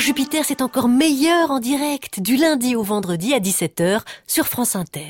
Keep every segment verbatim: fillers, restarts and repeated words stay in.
Jupiter, c'est encore meilleur en direct, du lundi au vendredi à dix-sept heures sur France Inter.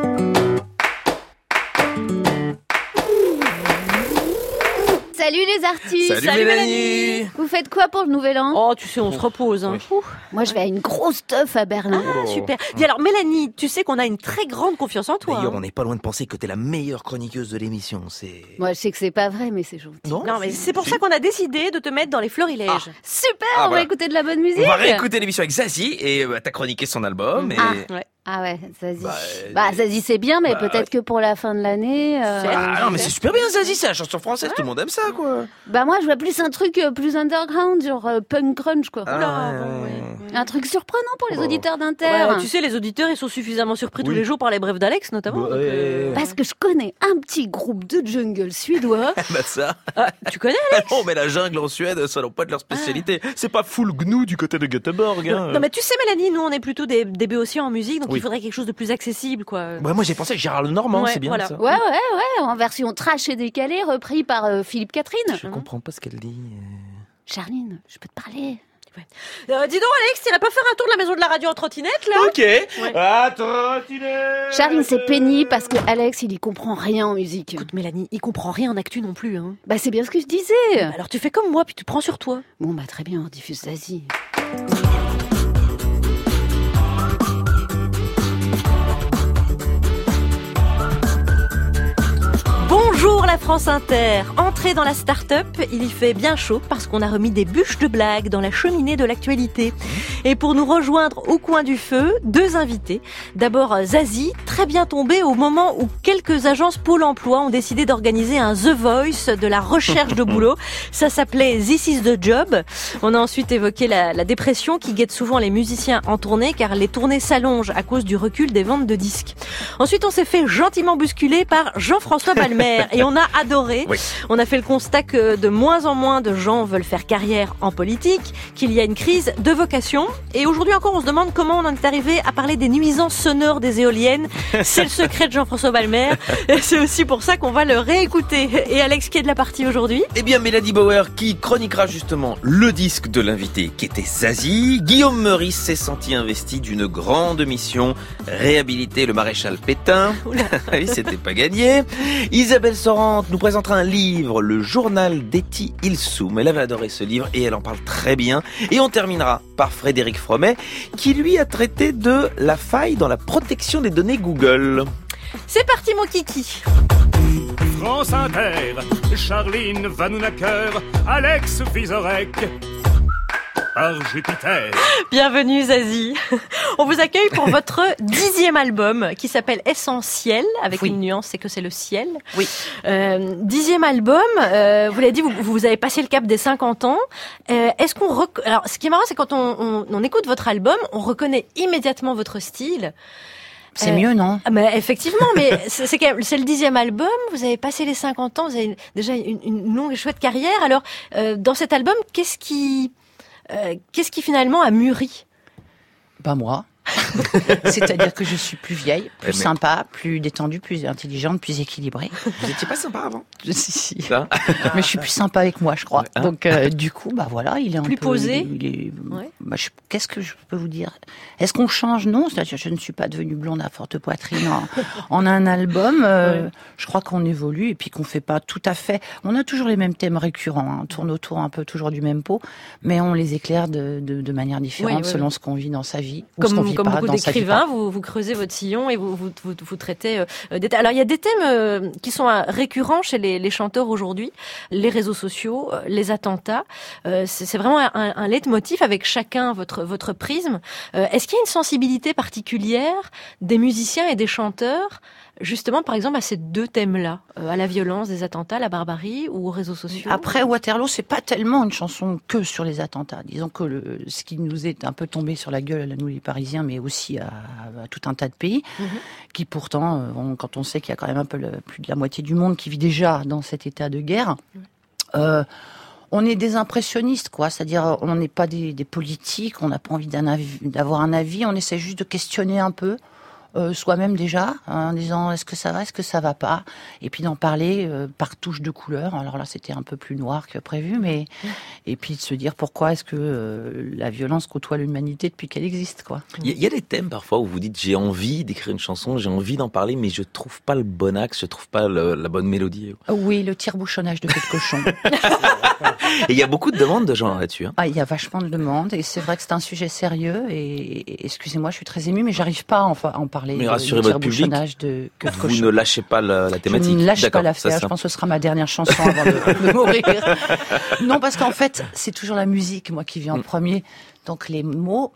Salut les artistes. Salut, Salut Mélanie. Mélanie. Vous faites quoi pour le nouvel an? Oh, tu sais, on se repose. Hein. Oui. Moi, je vais à une grosse teuf à Berlin. Ah, oh. Super. Dis alors, Mélanie, tu sais qu'on a une très grande confiance en toi. D'ailleurs, hein. on n'est pas loin de penser que t'es la meilleure chroniqueuse de l'émission. C'est. Moi, je sais que c'est pas vrai, mais c'est gentil. Non, non mais c'est pour si. ça qu'on a décidé de te mettre dans les florilèges. Ah. Super, ah, on voilà. va écouter de la bonne musique. On va réécouter l'émission avec Zazie et bah, t'as chroniqué son album. Et... Ah, ouais. Ah ouais, Zazie. Bah, bah Zazie c'est bien, mais bah, peut-être que pour la fin de l'année... Euh, ah non, mais c'est super bien Zazie, c'est la chanson française, ouais. Tout le monde aime ça, quoi. Bah moi, je vois plus un truc plus underground, genre euh, punk grunge, quoi. Ah, Oula, ouais. bon, ouais. Un truc surprenant pour les oh. auditeurs d'Inter. Ouais, tu sais, les auditeurs, ils sont suffisamment surpris oui. tous les jours par les brèves d'Alex, notamment. Bah, donc, euh... Parce que je connais un petit groupe de jungle suédois. bah ça ah, tu connais, Alex? Non, mais la jungle en Suède, ça n'a pas de leur spécialité. Ah. C'est pas full gnou du côté de Göteborg. Hein. Non, mais tu sais, Mélanie, nous, on est plutôt des, des béotiens en musique, donc oui. il faudrait quelque chose de plus accessible, quoi. Ouais, moi, j'ai pensé à Gérard Lenormand, ouais, c'est bien voilà. ça. Ouais, ouais, ouais, en version trash et décalée, repris par euh, Philippe Catherine. Je mmh. comprends pas ce qu'elle dit. Charline, je peux te parler. Ouais. Euh, dis donc, Alex, t'irais pas faire un tour de la maison de la radio en trottinette, là? Ok. Ouais. Ah, trottinette. Charline, c'est pénible parce que Alex, il y comprend rien en musique. Écoute, Mélanie, il comprend rien en actu non plus, hein. Bah, c'est bien ce que je disais. Bah, alors tu fais comme moi, puis tu prends sur toi. Bon, bah, très bien, on diffuse Zazie. Bonjour la France Inter. Entrez dans la start-up, il y fait bien chaud parce qu'on a remis des bûches de blagues dans la cheminée de l'actualité. Et pour nous rejoindre au coin du feu, deux invités. D'abord Zazie, très bien tombée au moment où quelques agences Pôle emploi ont décidé d'organiser un The Voice de la recherche de boulot. Ça s'appelait This is the Job. On a ensuite évoqué la, la dépression qui guette souvent les musiciens en tournée car les tournées s'allongent à cause du recul des ventes de disques. Ensuite, on s'est fait gentiment bousculer par Jean-François Balmer. Et on a adoré. Oui. On a fait le constat que de moins en moins de gens veulent faire carrière en politique, qu'il y a une crise de vocation. Et aujourd'hui encore, on se demande comment on en est arrivé à parler des nuisances sonores des éoliennes. C'est le secret de Jean-François Balmer. Et c'est aussi pour ça qu'on va le réécouter. Et Alex, qui est de la partie aujourd'hui? Eh bien, Mélanie Bauer, qui chroniquera justement le disque de l'invité, qui était Zazie. Guillaume Meurice s'est senti investi d'une grande mission, réhabiliter le maréchal Pétain. Oui, c'était pas gagné. Isabelle Sorante nous présentera un livre, le journal d'Etty Ilsoum. Elle avait adoré ce livre et elle en parle très bien. Et on terminera par Frédéric Fromet, qui lui a traité de la faille dans la protection des données Google. C'est parti mon kiki. France Inter, Charline Vanhoenacker, Alex Vizorek. Par Jupiter. Bienvenue Zazie. On vous accueille pour votre dixième album qui s'appelle Essentiel, avec oui. une nuance, c'est que c'est le ciel. Oui. Euh, dixième album, euh, vous l'avez dit, vous, vous avez passé le cap des cinquante ans. Euh, est-ce qu'on rec... Alors, ce qui est marrant, c'est quand on, on, on écoute votre album, on reconnaît immédiatement votre style. C'est euh, mieux, non? Mais effectivement, mais c'est, c'est, c'est le dixième album, vous avez passé les cinquante ans, vous avez déjà une, une longue et chouette carrière. Alors, euh, dans cet album, qu'est-ce qui... Euh, qu'est-ce qui finalement a mûri? Pas moi. C'est-à-dire que je suis plus vieille, plus mais... sympa, plus détendue, plus intelligente, plus équilibrée. Vous n'étiez pas sympa avant? Si, si. Mais je suis plus sympa avec moi, je crois. Ouais, hein. Donc, euh, du coup, bah voilà, il est plus un peu... posé. Il est, il est, ouais. bah, je, qu'est-ce que je peux vous dire? Est-ce qu'on change? Non, c'est-à-dire je ne suis pas devenue blonde à forte poitrine en, en un album. Euh, ouais. Je crois qu'on évolue et puis qu'on fait pas tout à fait... On a toujours les mêmes thèmes récurrents, hein. On tourne autour un peu toujours du même pot, mais on les éclaire de, de, de manière différente oui, oui, selon oui. ce qu'on vit dans sa vie. Comme, ou ce qu'on vit comme pas beaucoup d'écrivains, vous, vous creusez votre sillon et vous, vous, vous, vous traitez euh, des thèmes. Alors il y a des thèmes euh, qui sont euh, récurrents chez les, les chanteurs aujourd'hui, les réseaux sociaux, euh, les attentats. Euh, c'est, c'est vraiment un, un leitmotiv avec chacun votre votre prisme. Euh, est-ce qu'il y a une sensibilité particulière des musiciens et des chanteurs, justement, par exemple, à ces deux thèmes-là, euh, à la violence des attentats, la barbarie ou aux réseaux sociaux? Après, Waterloo, c'est pas tellement une chanson que sur les attentats. Disons que le, ce qui nous est un peu tombé sur la gueule, à nous les Parisiens, mais aussi à, à tout un tas de pays, mmh. qui pourtant, euh, on, quand on sait qu'il y a quand même un peu le, plus de la moitié du monde qui vit déjà dans cet état de guerre, mmh. euh, on est des impressionnistes, quoi. C'est-à-dire, on n'est pas des, des politiques, on n'a pas envie d'un avis, d'avoir un avis, on essaie juste de questionner un peu euh, soi-même déjà, en disant est-ce que ça va, est-ce que ça va pas, et puis d'en parler euh, par touche de couleur. Alors là, c'était un peu plus noir que prévu, mais et puis de se dire pourquoi est-ce que euh, la violence côtoie l'humanité depuis qu'elle existe, quoi. Il y, y a des thèmes parfois où vous dites j'ai envie d'écrire une chanson, j'ai envie d'en parler, mais je trouve pas le bon axe, je trouve pas le, la bonne mélodie. Oui, le tire-bouchonnage de queue de cochon. Et il y a beaucoup de demandes de gens là-dessus. Hein. Ah, il y a vachement de demandes et c'est vrai que c'est un sujet sérieux et, et excusez-moi, je suis très émue, mais j'arrive pas à en, à en parler. Mais rassurez votre public, de queue de vous cochon. ne lâchez pas la, la thématique. Je ne lâche D'accord, pas l'affaire, je pense que ce sera ma dernière chanson avant de, de mourir. Non, parce qu'en fait, c'est toujours la musique, moi, qui vient en mm. premier. Donc les mots,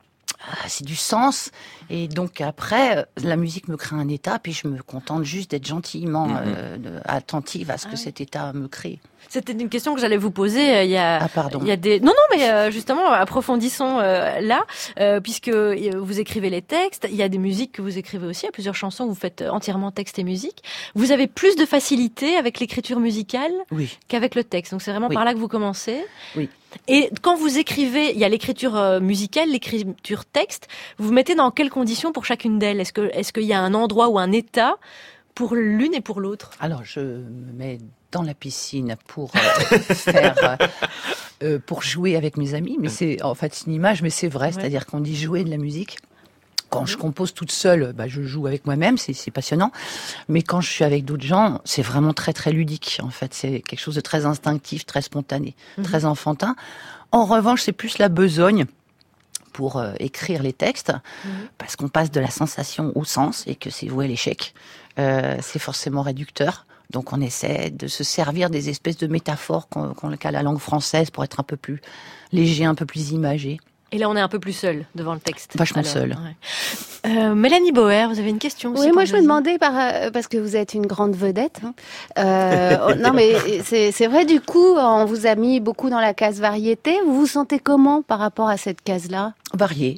c'est du sens. Et donc après, la musique me crée un état, puis je me contente juste d'être gentillement mm-hmm. euh, attentive à ce que ah, cet état me crée. C'était une question que j'allais vous poser. Il y a, ah pardon. Il y a des non non mais euh, justement approfondissons euh, là, euh, puisque vous écrivez les textes. Il y a des musiques que vous écrivez aussi. Il y a plusieurs chansons où vous faites entièrement texte et musique. Vous avez plus de facilité avec l'écriture musicale oui. qu'avec le texte. Donc c'est vraiment oui. par là que vous commencez. Oui. Et quand vous écrivez, il y a l'écriture musicale, l'écriture texte. Vous vous mettez dans quelles conditions pour chacune d'elles ? Est-ce que est-ce qu'il y a un endroit ou un état pour l'une et pour l'autre ? Alors je me mets dans la piscine pour euh, faire, euh, pour jouer avec mes amis. Mais c'est en fait c'est une image, mais c'est vrai. Ouais. C'est-à-dire qu'on dit jouer de la musique. Quand je compose toute seule, bah, je joue avec moi-même, c'est, c'est passionnant. Mais quand je suis avec d'autres gens, c'est vraiment très très ludique. En fait, c'est quelque chose de très instinctif, très spontané, mmh. très enfantin. En revanche, c'est plus la besogne pour euh, écrire les textes, mmh. parce qu'on passe de la sensation au sens et que c'est voué à l'échec. Euh, c'est forcément réducteur. Donc on essaie de se servir des espèces de métaphores qu'on, qu'on a la langue française pour être un peu plus léger, un peu plus imagé. Et là, on est un peu plus seul devant le texte. Vachement seul. Ouais. Euh, Mélanie Bauer, vous avez une question aussi? Oui, moi je me demandais, par, euh, parce que vous êtes une grande vedette. Hein. Euh, non, mais c'est, c'est vrai, du coup, on vous a mis beaucoup dans la case variété. Vous vous sentez comment par rapport à cette case-là? Variée.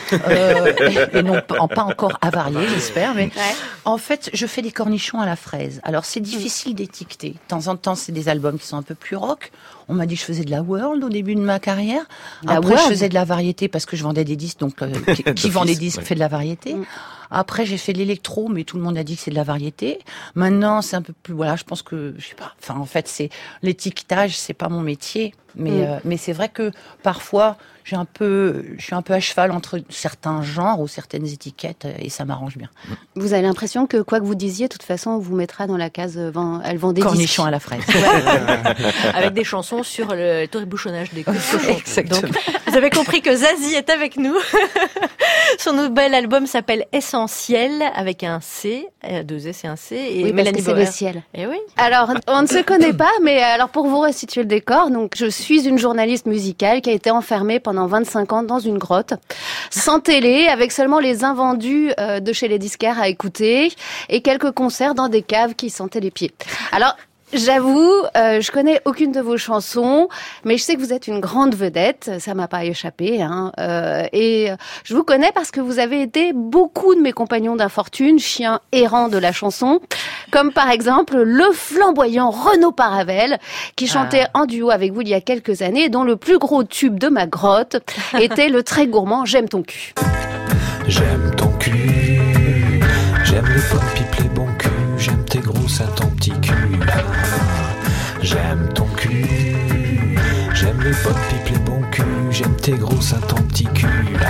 euh, et, et non pas encore avarié, j'espère, mais ouais. En fait, je fais des cornichons à la fraise. Alors c'est difficile d'étiqueter. De temps en temps, c'est des albums qui sont un peu plus rock. On m'a dit que je faisais de la world au début de ma carrière. La Après, world. Je faisais de la variété parce que je vendais des disques, donc euh, qui, qui vend des disques ouais. fait de la variété. Mm. Après, j'ai fait de l'électro, mais tout le monde a dit que c'est de la variété. Maintenant, c'est un peu plus, voilà, je pense que, je sais pas, enfin, en fait, c'est, l'étiquetage, c'est pas mon métier. Mais, mm. euh, mais c'est vrai que, parfois, j'ai un peu, je suis un peu à cheval entre certains genres ou certaines étiquettes, et ça m'arrange bien. Vous avez l'impression que, quoi que vous disiez, de toute façon, on vous mettra dans la case, vend, elle vend des disques. Cornichons à la fraise. Avec des chansons sur le trébuchonnage des cochons. Donc, vous avez compris que Zazie est avec nous. Son nouvel album s'appelle Essentiel, avec un C, deux S et un C. Et oui, Mélanie parce que Bauer. c'est le ciel. Et oui. Alors, on ne se connaît pas, mais alors pour vous restituer le décor, donc je suis une journaliste musicale qui a été enfermée pendant vingt-cinq ans dans une grotte, sans télé, avec seulement les invendus euh, de chez les disquaires à écouter, et quelques concerts dans des caves qui sentaient les pieds. Alors, j'avoue, euh, je connais aucune de vos chansons, mais je sais que vous êtes une grande vedette, ça m'a pas échappé, hein. Euh, et je vous connais parce que vous avez été beaucoup de mes compagnons d'infortune, chiens errants de la chanson, comme par exemple le flamboyant Renaud Paravel, qui chantait ah. en duo avec vous il y a quelques années, et dont le plus gros tube de ma grotte était le très gourmand J'aime ton cul. J'aime ton cul, j'aime les bonnes pipes, les bons culs, j'aime tes gros seins, ton petit cul. J'aime ton cul, j'aime les bonnes pipes, les bons culs, j'aime tes gros seins, ton petit cul.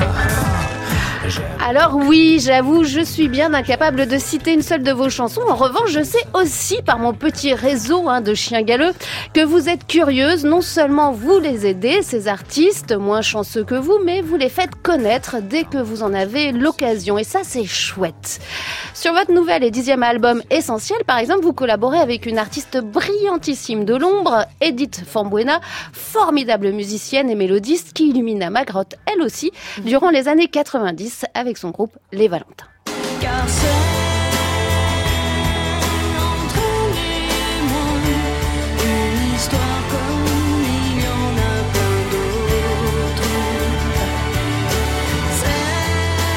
Alors oui, j'avoue, je suis bien incapable de citer une seule de vos chansons. En revanche, je sais aussi par mon petit réseau hein, de chiens galeux que vous êtes curieuse. Non seulement vous les aidez, ces artistes moins chanceux que vous, mais vous les faites connaître dès que vous en avez l'occasion. Et ça, c'est chouette. Sur votre nouvel et dixième album Essentiel, par exemple, vous collaborez avec une artiste brillantissime de l'ombre, Edith Fambuena, formidable musicienne et mélodiste qui illumina ma grotte, elle aussi, durant les années quatre-vingt-dix avec son groupe Les Valentins. Car c'est entre les mots une histoire comme il y en a plein d'autres. C'est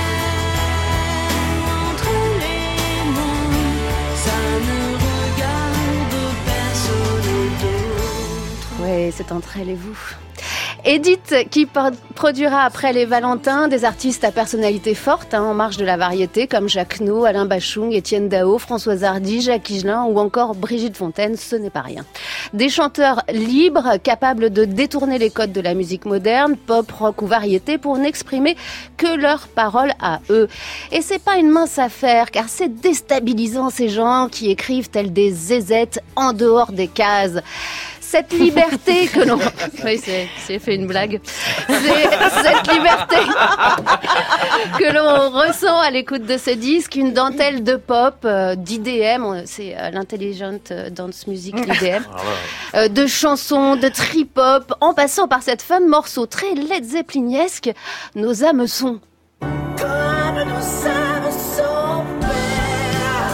entre les mots, ça ne regarde personne d'autre. Ouais, c'est entre elle et vous. Edith, qui por- produira après les Valentins des artistes à personnalité forte, hein, en marge de la variété, comme Jacques No, Alain Bachung, Étienne Dao, Françoise Hardy, Jacques Higelin ou encore Brigitte Fontaine, ce n'est pas rien. Des chanteurs libres, capables de détourner les codes de la musique moderne, pop, rock ou variété, pour n'exprimer que leurs paroles à eux. Et c'est pas une mince affaire, car c'est déstabilisant ces gens qui écrivent tels des zézettes en dehors des cases. Cette liberté que l'on... Oui, c'est, c'est fait une blague. C'est cette liberté que l'on ressent à l'écoute de ce disque, une dentelle de pop, euh, d'I D M, c'est euh, l'Intelligent Dance Music, l'I D M, euh, de chansons, de trip-hop, en passant par cette fin de morceau très Led Zeppelinesque, nos âmes sont... Comme nos âmes sont pères.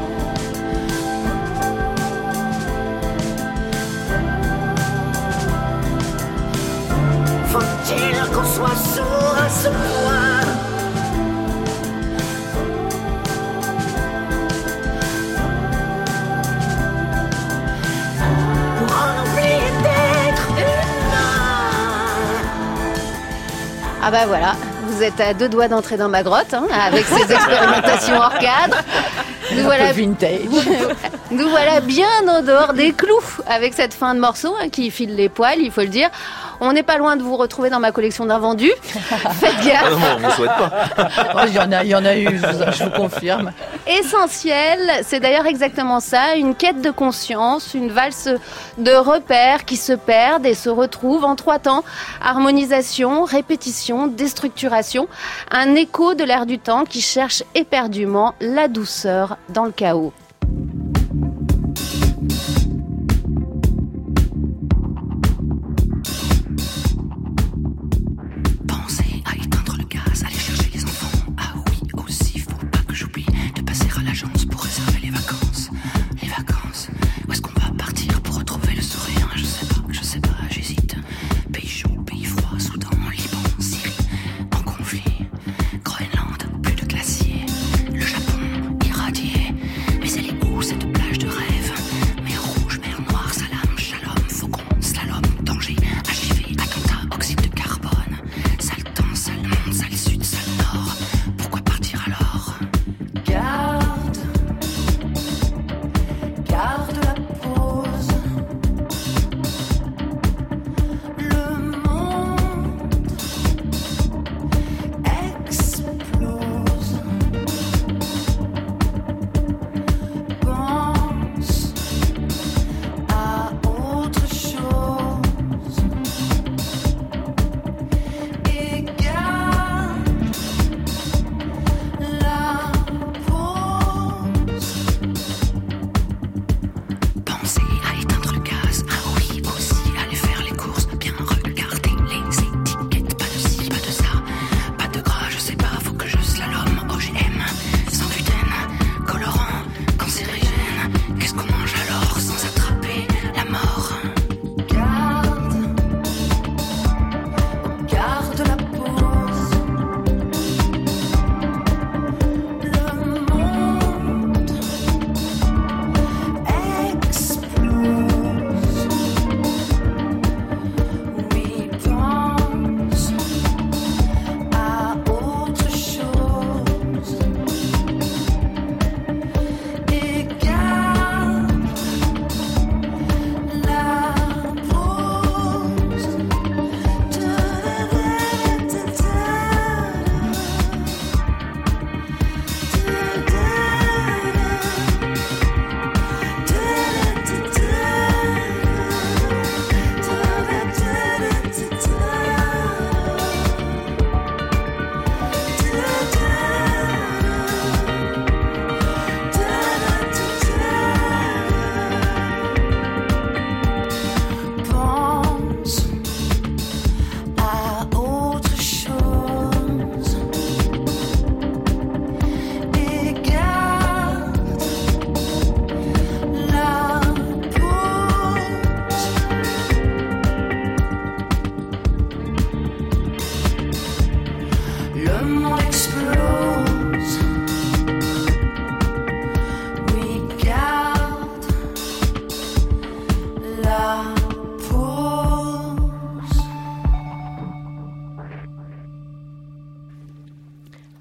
Faut-il qu'on soit sourd à ce point? Pour en oublier d'être humain. Ah bah voilà, vous êtes à deux doigts d'entrer dans ma grotte, hein, avec ces expérimentations hors cadre. Nous voilà, vintage. nous voilà bien en dehors des clous avec cette fin de morceau, hein, qui file les poils, il faut le dire. On n'est pas loin de vous retrouver dans ma collection d'invendus. Faites gaffe. Ah non, on ne souhaite pas. Oh, il y en a, il y en a eu, je vous, je vous confirme. Essentiel, c'est d'ailleurs exactement ça, une quête de conscience, une valse de repères qui se perdent et se retrouvent en trois temps. Harmonisation, répétition, déstructuration. Un écho de l'air du temps qui cherche éperdument la douceur dans le chaos. Pensez à éteindre le gaz, aller chercher les enfants. Ah oui, aussi, faut pas que j'oublie de passer à l'agence pour réserver les vacances. Les vacances, où est-ce qu'on va partir pour retrouver le sourire? Je sais pas, je sais pas, j'hésite. Pays chaud, pays froid, Soudan, Liban, Syrie, en conflit. Groenland, plus de glaciers. Le Japon, irradié. Mais c'est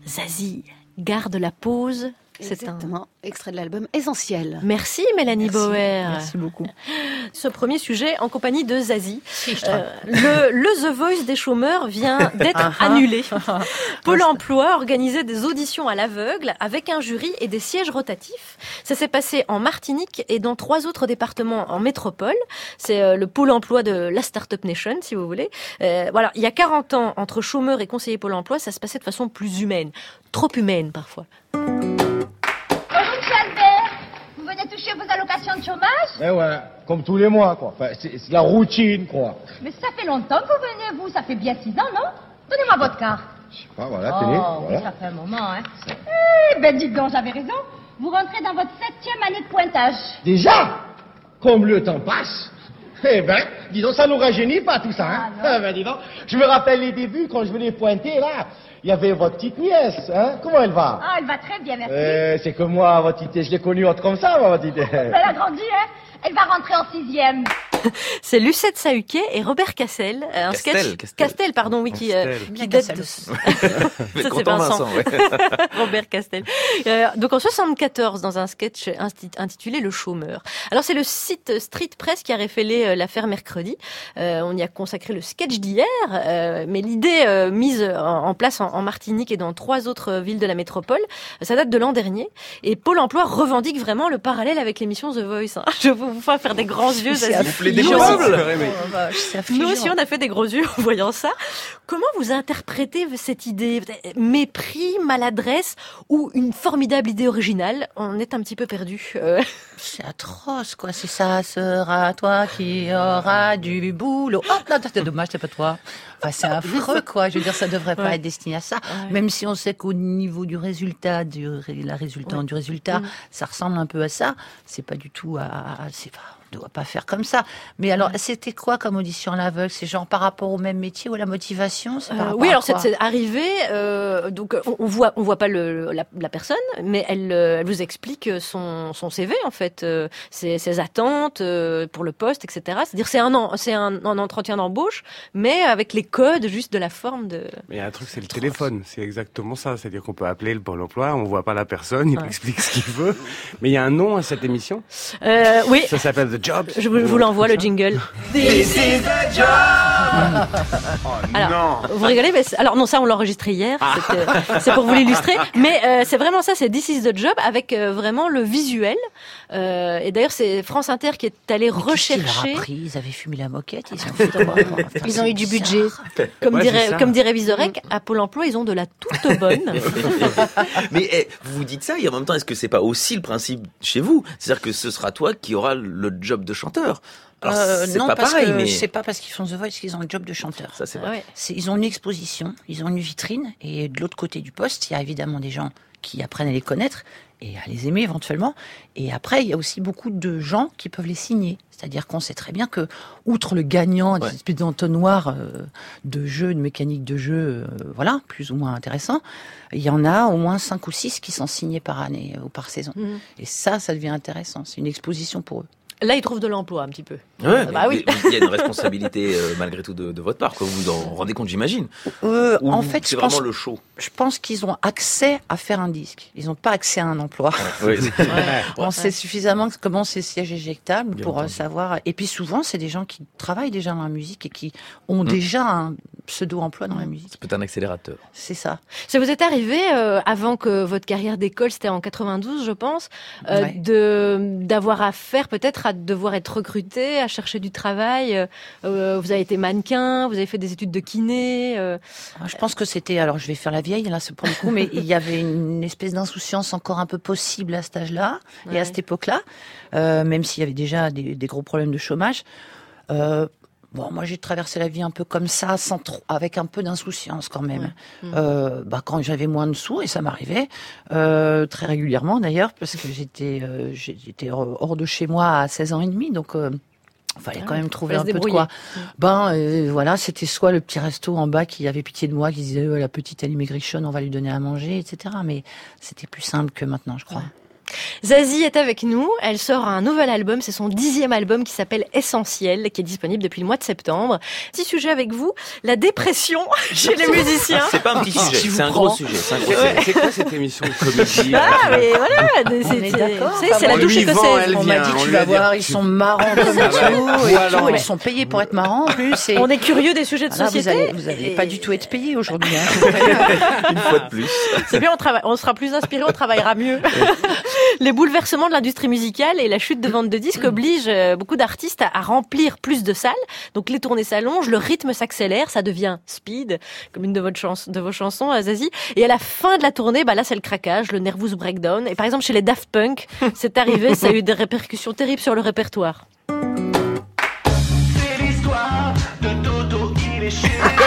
Zazie, garde la pause. C'est Exactement, un extrait de l'album Essentiel. Merci Mélanie Merci, Bauer. Merci beaucoup. Ce premier sujet en compagnie de Zazie. Euh, le, le The Voice des chômeurs vient d'être annulé. Pôle emploi organisait des auditions à l'aveugle avec un jury et des sièges rotatifs. Ça s'est passé en Martinique et dans trois autres départements en métropole. C'est euh, le Pôle emploi de la Startup Nation, si vous voulez. Euh, voilà, il y a quarante ans, entre chômeurs et conseillers Pôle emploi, ça se passait de façon plus humaine. Trop humaine parfois. Vous venez toucher vos allocations de chômage? Eh ouais, comme tous les mois, quoi. Enfin, c'est, c'est la routine, quoi. Mais ça fait longtemps que vous venez, vous. Ça fait bien six ans, non? Donnez-moi votre carte. Je sais pas, voilà, oh, tenez, oui, voilà. ça fait un moment, hein. Eh ben, dites donc, j'avais raison. Vous rentrez dans votre septième année de pointage. Déjà? Comme le temps passe. Eh ben, dis donc, ça nous rajeunit pas, tout ça, hein. Ah, eh ben, dis donc. Je me rappelle les débuts, quand je venais pointer, là. Il y avait votre petite nièce, hein. Comment elle va? Ah, elle va très bien, merci. Eh, c'est que moi, votre petite, je l'ai connue autre comme ça, moi, votre petite. Elle a grandi, hein. Elle va rentrer en sixième. C'est Lucette Sahuquet et Robert Cassel, un Castel, sketch Castel. Castel, pardon, oui, qui, euh, qui date de... Ça c'est Content Vincent, Vincent, ouais. Robert Castel. Euh, donc en soixante-quatorze, dans un sketch insti- intitulé Le Chômeur. Alors c'est le site Street Press qui a révélé euh, l'affaire mercredi. Euh, on y a consacré le sketch d'hier, euh, mais l'idée euh, mise en, en place en, en Martinique et dans trois autres villes de la métropole, ça date de l'an dernier. Et Pôle Emploi revendique vraiment le parallèle avec l'émission The Voice. Hein. Je vous vois faire des grands yeux. C'est affligeant. Nous aussi, Oh, vache, c'est affligeant. nous aussi, on a fait des gros yeux en voyant ça. Comment vous interprétez cette idée? Mépris, maladresse ou une formidable idée originale? On est un petit peu perdu. Euh... C'est atroce, quoi. C'est ça sera toi qui aura du boulot. Oh, non, c'est dommage, c'est pas toi. Enfin, c'est affreux, quoi. Je veux dire, ça devrait pas Ouais. être destiné à ça. Ouais. Même si on sait qu'au niveau du résultat, du, la résultante Ouais. du résultat, Mm. ça ressemble un peu à ça. C'est pas du tout à, c'est pas, on doit pas faire comme ça. Mais alors, c'était quoi comme audition à l'aveugle? C'est genre par rapport au même métier ou à la motivation? C'est par Euh, rapport oui, à alors c'est, quoi? c'est arrivé. Euh, donc on, on voit, on voit pas le, la, la personne, mais elle, euh, elle vous explique son, son C V en fait, euh, ses, ses attentes euh, pour le poste, et cetera. C'est-à-dire c'est un, an, c'est un, un entretien d'embauche, mais avec les codes juste de la forme de. Mais il y a un truc, c'est le téléphone. C'est exactement ça. C'est-à-dire qu'on peut appeler le Pôle emploi, on voit pas la personne, il Ouais. explique ce qu'il veut. Mais il y a un nom à cette émission. Euh, oui. Ça s'appelle The Job. Je vous, je vous l'envoie le jingle. This is the job. Alors, non. vous rigolez, mais c'est- alors non, ça on l'a enregistré hier, c'était- c'est pour vous l'illustrer, mais euh, c'est vraiment ça, c'est This is the job avec euh, vraiment le visuel. Euh, et d'ailleurs, c'est France Inter qui est allé Mais qu'est-ce qu'ils leur rechercher, a pris? Ils avaient fumé la moquette, ils ont fait avoir- enfin, Ils ont eu du budget. comme Ouais, c'est dirait ça. comme dirait Vizorek, à Pôle Emploi, ils ont de la toute bonne. Mais eh, vous vous dites ça et en même temps, est-ce que c'est pas aussi le principe chez vous? C'est-à-dire que ce sera toi qui auras le job de chanteur. Alors Euh, c'est non, pas parce pareil, que mais c'est pas parce qu'ils font The Voice qu'ils ont le job de chanteur. ça c'est Ah vrai. ouais. C'est, ils ont une exposition, ils ont une vitrine, et de l'autre côté du poste, il y a évidemment des gens qui apprennent à les connaître et à les aimer éventuellement. Et après, il y a aussi beaucoup de gens qui peuvent les signer. C'est-à-dire qu'on sait très bien que, outre le gagnant, des Ouais. espèces d'entonnoirs euh, de jeu, de mécanique de jeu, euh, voilà, plus ou moins intéressant, il y en a au moins cinq ou six qui sont signés par année euh, ou par saison. Mhm. Et ça, ça devient intéressant. C'est une exposition pour eux. Là, ils trouvent de l'emploi un petit peu. Ouais, bah mais- oui. mais il y a une responsabilité euh, malgré tout de, de votre part, quoi. Vous vous en rendez compte, j'imagine. Euh, Ou en fait, c'est je vraiment pense, le show. je pense qu'ils ont accès à faire un disque. Ils n'ont pas accès à un emploi. Oui. On sait suffisamment comment c'est siège éjectable Bien pour euh, entendu. savoir. Et puis souvent, c'est des gens qui travaillent déjà dans la musique et qui ont Mm. déjà un pseudo-emploi dans la musique. C'est un accélérateur. C'est ça. Ça vous est arrivé euh, avant que votre carrière d'école, c'était en quatre-vingt-douze, je pense, euh, Ouais. de d'avoir affaire peut-être à devoir être recruté, à chercher du travail. euh, euh, vous avez été mannequin, vous avez fait des études de kiné. euh, Ah, Je pense que c'était, alors je vais faire la vieille là, c'est pour le coup, mais il y avait une espèce d'insouciance encore un peu possible à cet âge-là et Ouais. à cette époque-là, euh, même s'il y avait déjà des, des gros problèmes de chômage. Euh, Bon, moi j'ai traversé la vie un peu comme ça, sans trop, avec un peu d'insouciance quand même. Ouais. Mmh. Euh, bah quand j'avais moins de sous, et ça m'arrivait euh, très régulièrement d'ailleurs, parce que j'étais euh, j'étais hors de chez moi à seize ans et demi, donc euh, il fallait Ah quand ouais, même trouver fallait un se peu de débrouiller. quoi. Mmh. Ben euh, voilà, c'était soit le petit resto en bas qui avait pitié de moi, qui disait euh, la petite elle est maigrichonne, on va lui donner à manger, et cetera. Mais c'était plus simple que maintenant, je crois. Zazie est avec nous, elle sort un nouvel album, c'est son dixième album qui s'appelle Essentiel, qui est disponible depuis le mois de septembre. Petit sujet avec vous, la dépression chez les musiciens. C'est pas un petit sujet, c'est un gros sujet. C'est, un gros sujet. C'est quoi cette émission de comédie? Ah mais voilà, c'est, est d'accord. c'est, c'est la douche écossaise. On m'a dit tu vas voir, ils sont marrants comme tout, et tout, ils sont payés pour être marrants en plus. Et... On est curieux des sujets de voilà, société. Vous allez, vous allez et... pas du tout être payés aujourd'hui. Hein. Une fois de plus. C'est bien, on, trava... on sera plus inspiré, on travaillera mieux. Les bouleversements de l'industrie musicale et la chute de vente de disques obligent beaucoup d'artistes à remplir plus de salles. Donc les tournées s'allongent, le rythme s'accélère, ça devient speed, comme une de, votre chans- de vos chansons, Zazie. Et à la fin de la tournée, bah là c'est le craquage, le nervous breakdown. Et par exemple chez les Daft Punk, c'est arrivé, ça a eu des répercussions terribles sur le répertoire. C'est l'histoire de Toto, il est chez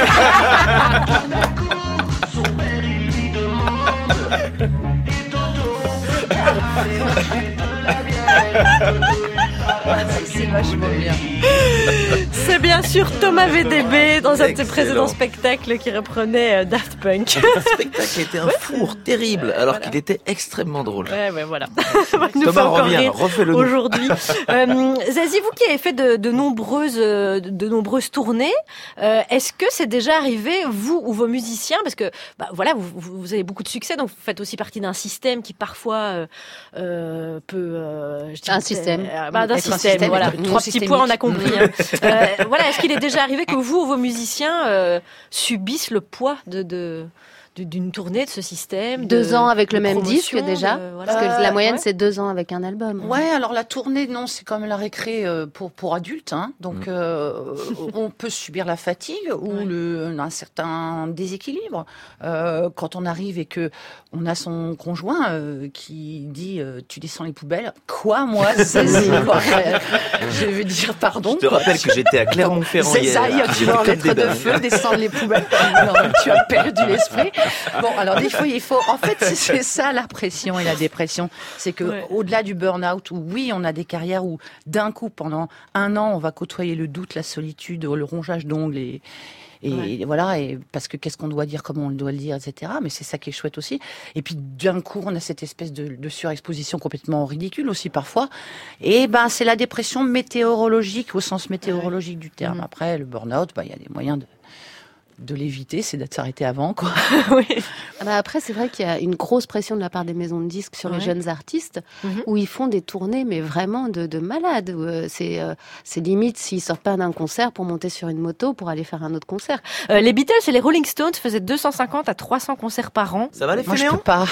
son père il lui demande. C'est vachement bien. C'est bien sûr Thomas V D B dans un de ses précédents spectacles qui reprenait Daft Punk. Le spectacle était un four terrible, alors voilà. qu'il était extrêmement drôle. Ouais, ouais, voilà. Nous Thomas, reviens, refais-le aujourd'hui. euh, Zazie, vous qui avez fait de, de nombreuses, de nombreuses tournées, euh, est-ce que c'est déjà arrivé, vous ou vos musiciens, parce que bah, voilà, vous, vous avez beaucoup de succès, donc vous faites aussi partie d'un système qui parfois euh, euh, peut, euh, je dirais, un système, euh, bah, d'un système, système, voilà. Trois petits points, on a compris. Hein. euh, voilà, est-ce qu'il est déjà arrivé que vous ou vos musiciens euh, subissent le poids de, de d'une tournée de ce système? Deux de, ans avec le même promotion, disque déjà, de, voilà. parce que la moyenne ouais. c'est deux ans avec un album. Ouais, alors la tournée, non, c'est comme la récré pour pour adultes, hein. Donc mmh. euh, on peut subir la fatigue ou ouais. le un certain déséquilibre euh, quand on arrive et que on a son conjoint euh, qui dit euh, tu descends les poubelles. Quoi, moi, c'est quoi. Je veux dire pardon. Je te quoi. rappelle que j'étais à Clermont-Ferrand hier. C'est ça, hier, tu vas en mettre de feu, descendre les poubelles. Non, tu as perdu l'esprit. Bon, alors des fois, il faut. En fait, c'est, c'est ça la pression et la dépression. C'est que ouais. au-delà du burn-out, où oui, on a des carrières où d'un coup, pendant un an, on va côtoyer le doute, la solitude, le rongeage d'ongles et et ouais. voilà. Et parce que qu'est-ce qu'on doit dire, comment on le doit le dire, et cetera. Mais c'est ça qui est chouette aussi. Et puis d'un coup, on a cette espèce de, de surexposition complètement ridicule aussi parfois. Et ben, c'est la dépression météorologique au sens météorologique ouais. du terme. Mmh. Après, le burn-out, ben, il y a des moyens de de l'éviter, c'est d'être s'arrêter avant, quoi. oui. Ah bah après, c'est vrai qu'il y a une grosse pression de la part des maisons de disques sur ouais. les jeunes artistes, mm-hmm. où ils font des tournées, mais vraiment de, de malades. C'est, euh, c'est limite s'ils sortent pas d'un concert pour monter sur une moto pour aller faire un autre concert. Euh, les Beatles et les Rolling Stones faisaient deux cent cinquante à trois cents concerts par an. Ça va les Moi, je peux pas.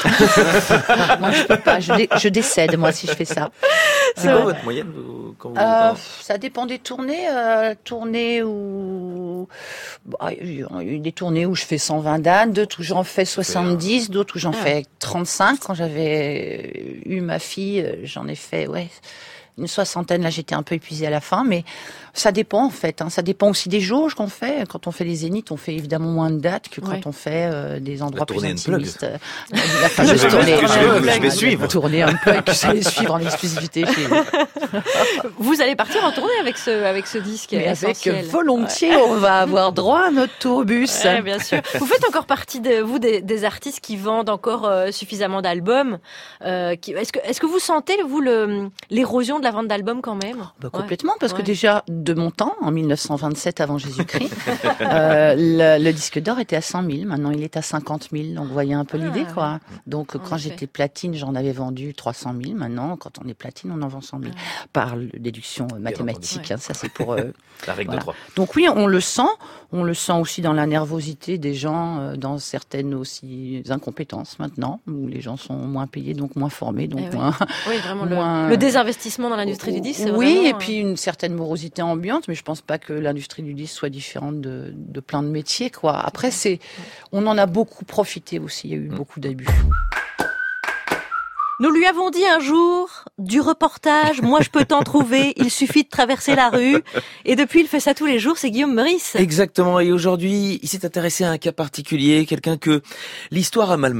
moi, je peux pas. Je, dé- je décède, moi, si je fais ça. C'est euh, quoi votre moyenne quand vous euh, Ça dépend des tournées. Euh, tournées où... Bah, il y a eu des tournées où je fais cent vingt dates, d'autres où j'en fais soixante-dix, d'autres où j'en ah. fais trente-cinq. Quand j'avais eu ma fille, j'en ai fait ouais une soixantaine. Là, j'étais un peu épuisée à la fin, mais ça dépend en fait. Hein. Ça dépend aussi des jauges qu'on fait. Quand on fait les zéniths, on fait évidemment moins de dates que quand ouais. on fait euh, des endroits plus intimistes. Euh, la fameuse tournée unplug. Je vais suivre. Tournée unplug, que j'allais suivre en exclusivité chez vous. Vous allez partir en tournée avec ce avec ce disque. Mais essentiel. Avec volontiers, ouais. on va avoir droit à notre tourbus. Ouais, bien sûr. Vous faites encore partie de vous des, des artistes qui vendent encore euh, suffisamment d'albums. Euh, qui, est-ce que est-ce que vous sentez vous le l'érosion de la vente d'albums quand même? Bah, complètement, ouais. parce que ouais. déjà de mon temps, en mille neuf cent vingt-sept avant Jésus-Christ, euh, le, le disque d'or était à cent mille. Maintenant, il est à cinquante mille. Donc, vous voyez un peu ah, l'idée, quoi. Donc, quand effet. j'étais platine, j'en avais vendu trois cent mille. Maintenant, quand on est platine, on en vend cent mille. Ah. Par déduction mathématique, ouais. hein, ça c'est pour euh, la règle voilà. de trois. Donc oui, on le sent. On le sent aussi dans la nervosité des gens, euh, dans certaines aussi incompétences maintenant, où les gens sont moins payés, donc moins formés, donc eh moins. Oui, vraiment moins... Le, le désinvestissement dans l'industrie du disque. C'est oui, vraiment, et puis une certaine morosité ambiante, mais je pense pas que l'industrie du disque soit différente de, de plein de métiers, quoi. Après, c'est, on en a beaucoup profité aussi. Il y a eu mmh. beaucoup d'abus. Nous lui avons dit un jour, du reportage, moi je peux t'en trouver, il suffit de traverser la rue. Et depuis, il fait ça tous les jours, c'est Guillaume Meurice. Exactement, et aujourd'hui, il s'est intéressé à un cas particulier, quelqu'un que l'histoire a malmené.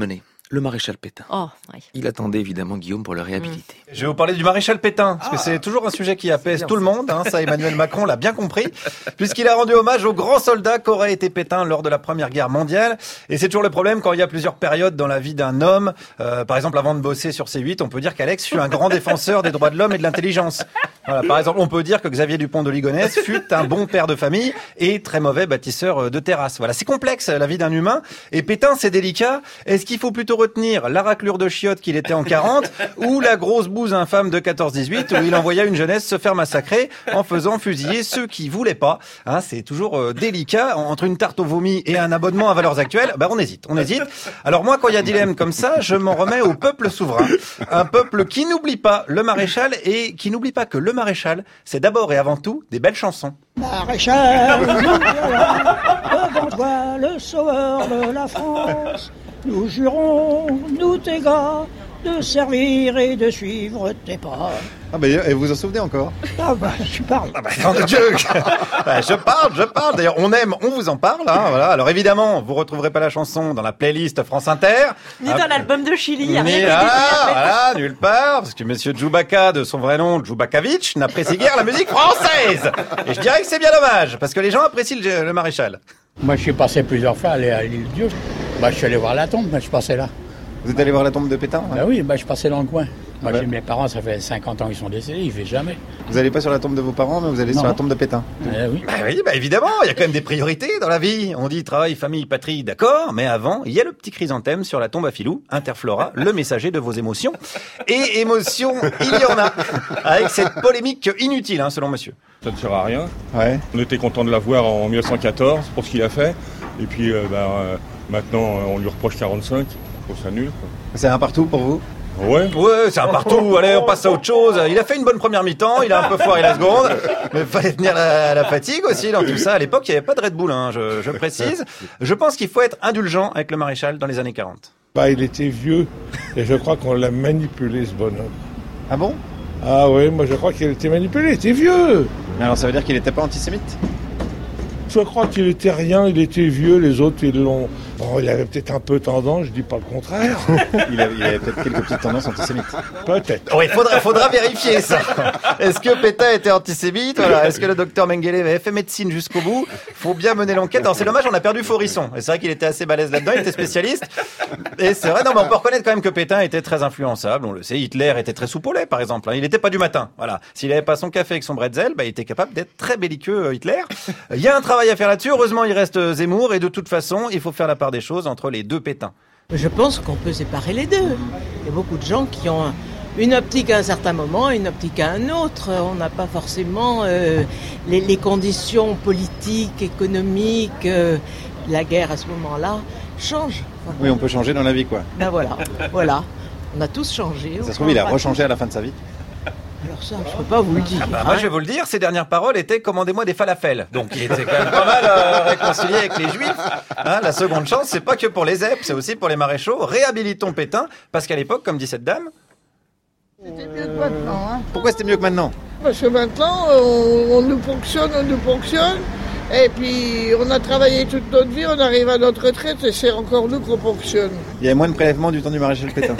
le maréchal Pétain. Oh, oui. Il attendait évidemment Guillaume pour le réhabiliter. Je vais vous parler du maréchal Pétain, parce que Ah. c'est toujours un sujet qui apaise tout le monde, hein, ça Emmanuel Macron l'a bien compris, puisqu'il a rendu hommage au grand soldat qu'aurait été Pétain lors de la Première Guerre mondiale. Et c'est toujours le problème quand il y a plusieurs périodes dans la vie d'un homme. Euh, par exemple, avant de bosser sur C huit, on peut dire qu'Alex fut un grand défenseur des droits de l'homme et de l'intelligence. Voilà, par exemple, on peut dire que Xavier Dupont de Ligonnès fut un bon père de famille et très mauvais bâtisseur de terrasses. Voilà, c'est complexe la vie d'un humain. Et Pétain, c'est délicat. Est-ce qu'il faut plutôt retenir la raclure de chiottes qu'il était en quarante ou la grosse bouse infâme de quatorze dix-huit où il envoya une jeunesse se faire massacrer en faisant fusiller ceux qui voulaient pas. Hein, c'est toujours euh, délicat. Entre une tarte au vomi et un abonnement à valeurs actuelles, bah on hésite, on hésite. Alors moi, quand il y a dilemme comme ça, je m'en remets au peuple souverain. Un peuple qui n'oublie pas le maréchal et qui n'oublie pas que le maréchal, c'est d'abord et avant tout des belles chansons. Maréchal, nous voilà, devant toi, le sauveur de la France. Nous jurons, nous tes gars, de servir et de suivre tes pas. Ah bah et vous en souvenez encore? Ah bah tu parles. Ah bah nom de Dieu. Bah, je parle, je parle. D'ailleurs, on aime, on vous en parle. Hein, voilà. Alors évidemment, vous retrouverez pas la chanson dans la playlist France Inter. Ni dans Ah, l'album de Chili. Ni y a rien là, qui dit- voilà, nulle part, parce que Monsieur Djoubaka, de son vrai nom, Djoubakavitch, n'apprécie guère la musique française. Et je dirais que c'est bien dommage, parce que les gens apprécient le, le maréchal. Moi, je suis passé plusieurs fois à aller à l'île Dieu. Bah, je suis allé voir la tombe, mais je passais là. Vous êtes allé voir la tombe de Pétain? Bah oui, bah, je passais dans le coin. Moi, Ah bah. j'ai mes parents, ça fait cinquante ans qu'ils sont décédés, ils ne vivent jamais. Vous allez pas sur la tombe de vos parents, mais vous allez Non. sur la tombe de Pétain. Eh oui. Bah oui, bah évidemment, il y a quand même des priorités dans la vie. On dit travail, famille, patrie, d'accord, mais avant, il y a le petit chrysanthème sur la tombe à filou, Interflora, le messager de vos émotions. Et émotions, il y en a, avec cette polémique inutile, hein, selon monsieur. Ça ne sert à rien. Ouais. On était content de l'avoir en mille neuf cent quatorze pour ce qu'il a fait. Et puis euh, bah, euh, maintenant, euh, on lui reproche quarante-cinq. Je trouve ça nul. Quoi. C'est un partout pour vous? Ouais. Ouais, c'est un partout. Allez, on passe à autre chose. Il a fait une bonne première mi-temps, il a un peu foiré la seconde. Mais il fallait tenir la, la fatigue aussi dans tout ça. À l'époque, il n'y avait pas de Red Bull, hein, je, je précise. Je pense qu'il faut être indulgent avec le maréchal dans les années quarante. Bah, il était vieux et je crois qu'on l'a manipulé, ce bonhomme. Ah bon? Ah oui, moi je crois qu'il était manipulé, il était vieux. Mais alors ça veut dire qu'il n'était pas antisémite? Je crois qu'il était rien, il était vieux, les autres ils l'ont... Bon, il avait peut-être un peu tendance, je dis pas le contraire. il, avait, il avait peut-être quelques petites tendances antisémites. Peut-être. Oui, faudra, faudra vérifier ça. Est-ce que Pétain était antisémite? Voilà. Est-ce que le docteur Mengele avait fait médecine jusqu'au bout? Faut bien mener l'enquête. Alors c'est dommage, on a perdu Forisson. Et c'est vrai qu'il était assez balèze là-dedans, il était spécialiste. Et c'est vrai, non, mais on peut reconnaître quand même que Pétain était très influençable. On le sait, Hitler était très soupe au lait, par exemple. Il n'était pas du matin. Voilà. S'il avait pas son café avec son bretzel, bah, il était capable d'être très belliqueux, Hitler. Il y a un travail à faire là-dessus. Heureusement, il reste Zemmour. Et de toute façon, il faut faire la part des choses entre les deux Pétains. Je pense qu'on peut séparer les deux. Il y a beaucoup de gens qui ont une optique à un certain moment, une optique à un autre. On n'a pas forcément euh, les, les conditions politiques, économiques. Euh, la guerre à ce moment-là change. Enfin, Oui, on peut changer dans la vie, quoi. ben voilà, voilà. On a tous changé. Ça se trouve, il a rechangé à la fin de sa vie. Alors ça, je peux pas vous le dire. Ah bah, moi, je vais vous le dire, ses dernières paroles étaient « Commandez-moi des falafels ». Donc, il était quand même pas mal euh, réconcilié avec les Juifs. Hein, la seconde chance, c'est pas que pour les zèbres, c'est aussi pour les maréchaux. Réhabilitons Pétain, parce qu'à l'époque, comme dit cette dame... C'était mieux que maintenant. Hein. Pourquoi c'était mieux que maintenant? Parce que maintenant, on, on nous ponctionne, on nous ponctionne. Et puis, on a travaillé toute notre vie, on arrive à notre retraite et c'est encore nous qu'on ponctionne. Il y avait moins de prélèvements du temps du maréchal Pétain.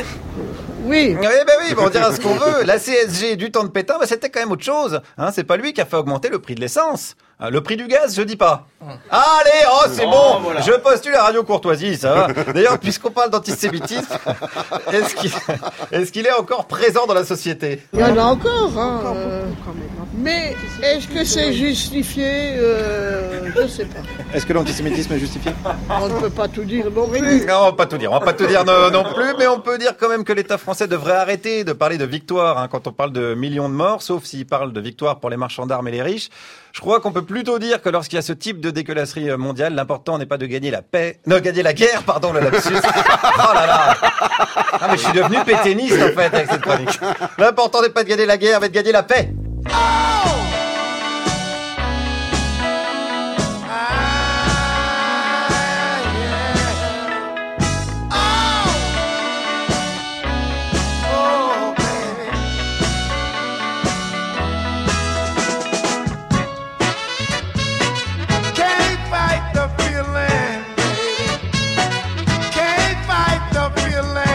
Oui. Oui, ben oui, bon, on dira ce qu'on veut. La C S G du temps de Pétain, ben, c'était quand même autre chose. Hein, c'est pas lui qui a fait augmenter le prix de l'essence. Hein, le prix du gaz, je dis pas. Allez, oh, c'est Non, bon. voilà. Je postule à Radio Courtoisie, ça va. D'ailleurs, puisqu'on parle d'antisémitisme, est-ce qu'il est-ce qu'il est encore présent dans la société? Il y en a encore. Hein, euh, mais est-ce que c'est justifié euh, Je sais pas. Est-ce que l'antisémitisme est justifié? On ne peut pas tout dire non plus. Non, on va pas tout dire, on va pas tout dire non, non plus, mais on peut dire quand même que l'État français devrait arrêter de parler de victoire hein, quand on parle de millions de morts, sauf s'il parle de victoire pour les marchands d'armes et les riches. Je crois qu'on peut plutôt dire que lorsqu'il y a ce type de dégueulasserie mondiale, l'important n'est pas de gagner la paix, non, gagner la guerre, pardon, le lapsus. Oh là là. Ah, mais je suis devenu pétainiste, en fait, avec cette chronique. L'important n'est pas de gagner la guerre, mais de gagner la paix. Can't fight the feeling. Can't fight the feeling.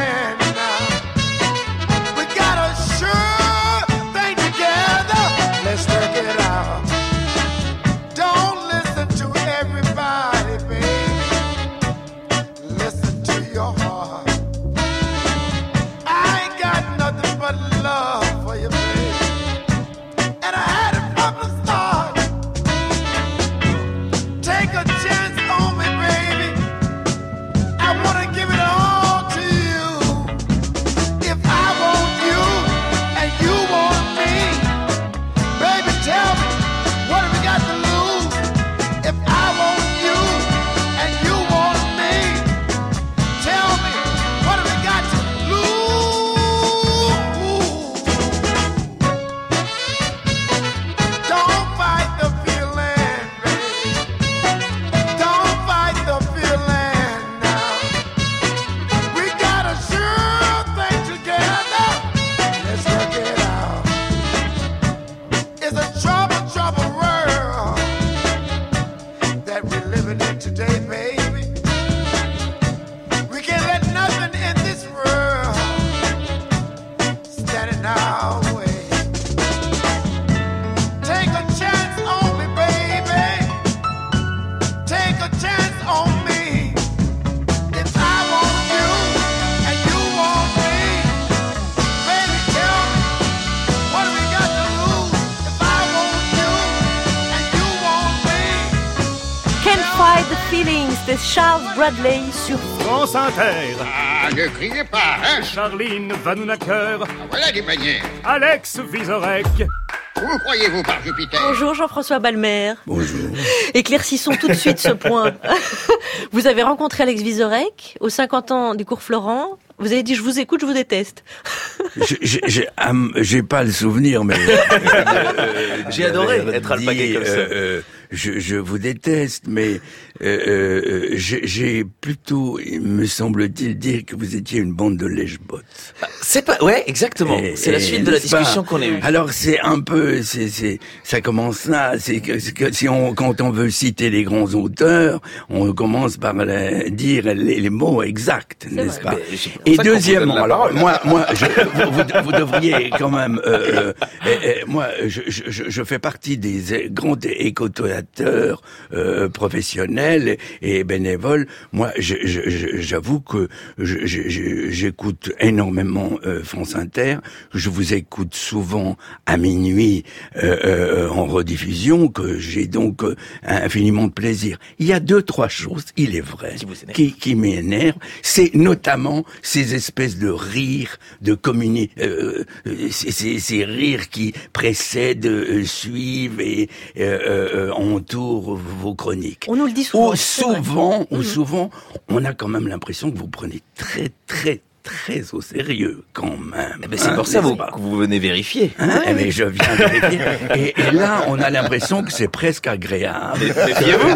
say, baby, we can't let nothing in this world stand in our way. Take a chance on me, baby. Take a chance on me. If I want you and you want me, baby, tell me, what do we got to lose? If I want you and you want me. Can't Fight the Feelings de Charles Bradley sur France Inter. Ah, ne criez pas, hein. Charline Vanhoenacker. Ah, voilà des manières. Alex Vizorek. Où croyez-vous par Jupiter? Bonjour Jean-François Balmer. Bonjour. Éclaircissons tout de suite ce point. Vous avez rencontré Alex Vizorek aux cinquante ans du cours Florent. Vous avez dit je vous écoute, je vous déteste. J'ai, j'ai, j'ai pas le souvenir, mais euh, j'ai adoré être alpagué comme ça. Euh, euh, je, je vous déteste, mais euh, euh, j'ai, j'ai plutôt, me semble-t-il, dire que vous étiez une bande de lèche-bottes. C'est pas, ouais, exactement. Et, c'est la suite de la discussion qu'on a eue. Alors c'est un peu, c'est, c'est, ça commence là. C'est que, c'est que si on, quand on veut citer les grands auteurs, on commence par la, dire les, les mots exacts, n'est-ce pas? Et deuxièmement, alors moi, moi, je, vous, vous, vous devriez quand même, euh, euh, euh, moi, je, je, je fais partie des grands écouteurs euh, professionnels et bénévoles. Moi, je, je, je, j'avoue que je, je, je, j'écoute énormément euh, France Inter. Je vous écoute souvent à minuit euh, euh, en rediffusion, que j'ai donc euh, infiniment de plaisir. Il y a deux, trois choses, il est vrai, qui, qui m'énervent. C'est notamment ces espèces de rires, de communi, euh, ces, ces, ces rires qui précèdent, euh, suivent et euh, euh, entourent vos chroniques. On nous le dit souvent. Ou souvent, ou souvent, on a quand même l'impression que vous prenez très, très, très au sérieux, quand même. Eh ben c'est hein, pour ça vous, que vous venez vérifier. Hein, eh ben je viens vérifier. Et, et là, on a l'impression que c'est presque agréable. Méfiez-vous.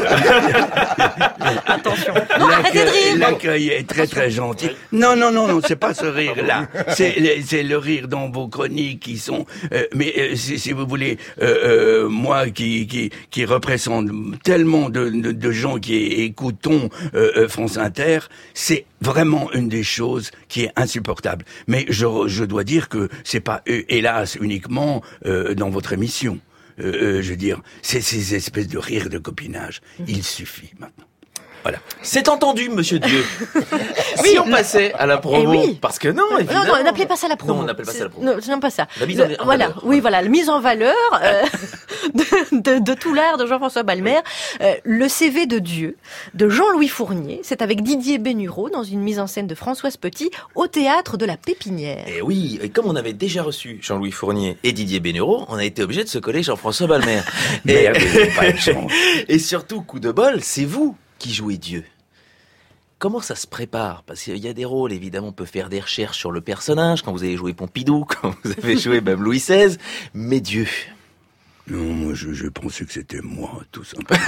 Attention. L'accueil, l'accueil est très très gentil. Non, non, non, non, c'est pas ce rire-là. C'est, c'est le rire dans vos chroniques qui sont. Euh, mais euh, si, si vous voulez, euh, euh, moi qui qui qui représente tellement de, de, de gens qui écoutons euh, France Inter, c'est vraiment une des choses qui est insupportable. Mais je, je dois dire que c'est pas, euh, hélas, uniquement euh, dans votre émission. Euh, euh, je veux dire, c'est ces espèces de rires de copinage. Il suffit maintenant. Voilà. C'est entendu, monsieur Dieu. Si on passait à la promo, eh oui. parce que non, évidemment. Non, non, n'appelez pas ça la promo. Non, on n'appelle pas ça la promo. Non, non, pas ça. La mise en, le, en voilà, valeur. oui, voilà, la mise en valeur euh, de, de, de tout l'art de Jean-François Balmer. Euh, le C V de Dieu, de Jean-Louis Fournier. C'est avec Didier Bénureau, dans une mise en scène de Françoise Petit, au théâtre de la Pépinière. Et oui, et comme on avait déjà reçu Jean-Louis Fournier et Didier Bénureau, on a été obligé de se coller Jean-François Balmer. et, pas de chance. Et surtout, coup de bol, c'est vous qui jouez Dieu. Comment ça se prépare? Parce qu'il y a des rôles, évidemment, on peut faire des recherches sur le personnage, quand vous avez joué Pompidou, quand vous avez joué même Louis seize, mais Dieu. Non, moi, je, je pensais que c'était moi, tout simplement.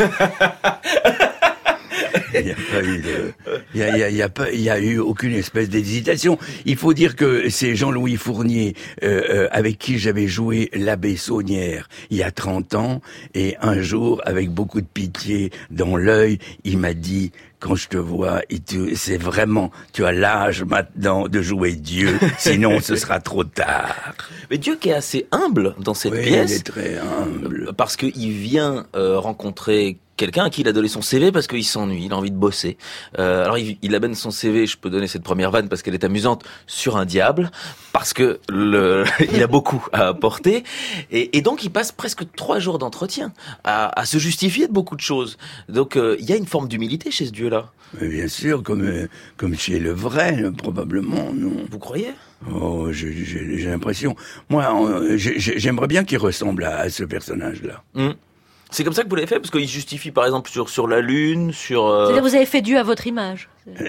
Il n'y a pas eu de, il y a, il y a, il y a pas, il y a eu aucune espèce d'hésitation. Il faut dire que c'est Jean-Louis Fournier, euh, euh, avec qui j'avais joué l'abbé Saunière il y a trente ans, et un jour, avec beaucoup de pitié dans l'œil, il m'a dit, quand je te vois, c'est vraiment, tu as l'âge maintenant de jouer Dieu, sinon ce sera trop tard. Mais Dieu qui est assez humble dans cette oui, pièce. Il est très humble. Parce qu'il vient euh, rencontrer quelqu'un à qui il a donné son C V parce qu'il s'ennuie, il a envie de bosser. Euh, alors il, il amène son C V, je peux donner cette première vanne parce qu'elle est amusante, sur un diable, parce que le, il a beaucoup à apporter. Et, et donc il passe presque trois jours d'entretien à, à se justifier de beaucoup de choses. Donc euh, il y a une forme d'humilité chez ce Dieu-là. Mais bien sûr, comme euh, comme chez le vrai, probablement, non. Vous croyez ? Oh, j'ai, j'ai, j'ai l'impression. Moi, euh, j'ai, j'aimerais bien qu'il ressemble à, à ce personnage-là. Mmh. C'est comme ça que vous l'avez fait, parce qu'il justifie par exemple sur sur la lune, sur. Euh... C'est-à-dire vous avez fait Dieu à votre image.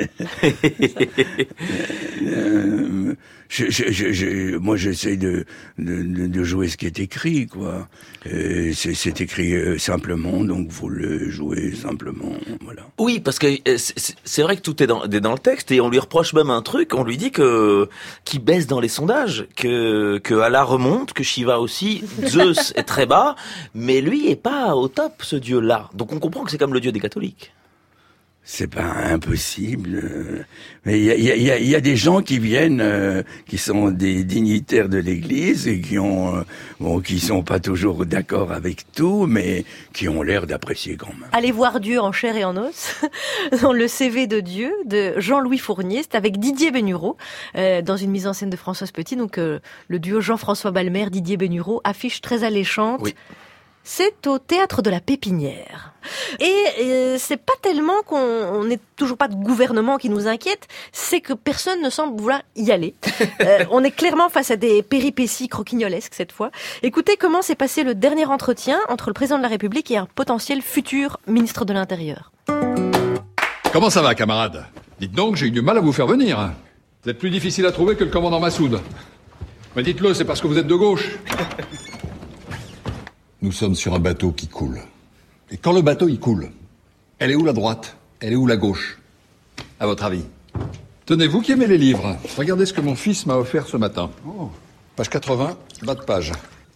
euh, je, je, je, je, moi, j'essaie de, de de jouer ce qui est écrit, quoi. Euh, c'est, c'est écrit euh, simplement, donc vous le jouez simplement, voilà. Oui, parce que euh, c'est, c'est vrai que tout est dans, est dans le texte, et on lui reproche même un truc. On lui dit que qu'il baisse dans les sondages, que que Allah remonte, que Shiva aussi, Zeus est très bas, mais lui est pas au top, ce dieu-là. Donc on comprend que c'est comme le dieu des catholiques. c'est pas impossible. euh, Mais il y a, il y, a, il y, a, il y a des gens qui viennent, euh, qui sont des dignitaires de l'Église et qui ont, euh, bon, qui sont pas toujours d'accord avec tout, mais qui ont l'air d'apprécier quand même. Allez voir Dieu en chair et en os, dans le C V de Dieu de Jean-Louis Fournier, c'est avec Didier Bénureau, euh, dans une mise en scène de Françoise Petit. Donc euh, le duo Jean-François Balmer, Didier Bénureau, affiche très alléchante. Oui. C'est au Théâtre de la Pépinière. Et euh, c'est pas tellement qu'on n'est toujours pas de gouvernement qui nous inquiète, c'est que personne ne semble vouloir y aller. Euh, on est clairement face à des péripéties croquignolesques cette fois. Écoutez comment s'est passé le dernier entretien entre le président de la République et un potentiel futur ministre de l'Intérieur. Comment ça va, camarade? Dites donc, j'ai eu du mal à vous faire venir. Vous êtes plus difficile à trouver que le commandant Massoud. Mais dites-le, c'est parce que vous êtes de gauche. Nous sommes sur un bateau qui coule. Et quand le bateau, il coule, elle est où la droite? Elle est où la gauche? À votre avis? Tenez, vous qui aimez les livres, regardez ce que mon fils m'a offert ce matin. Oh. Page quatre-vingts, bas de page.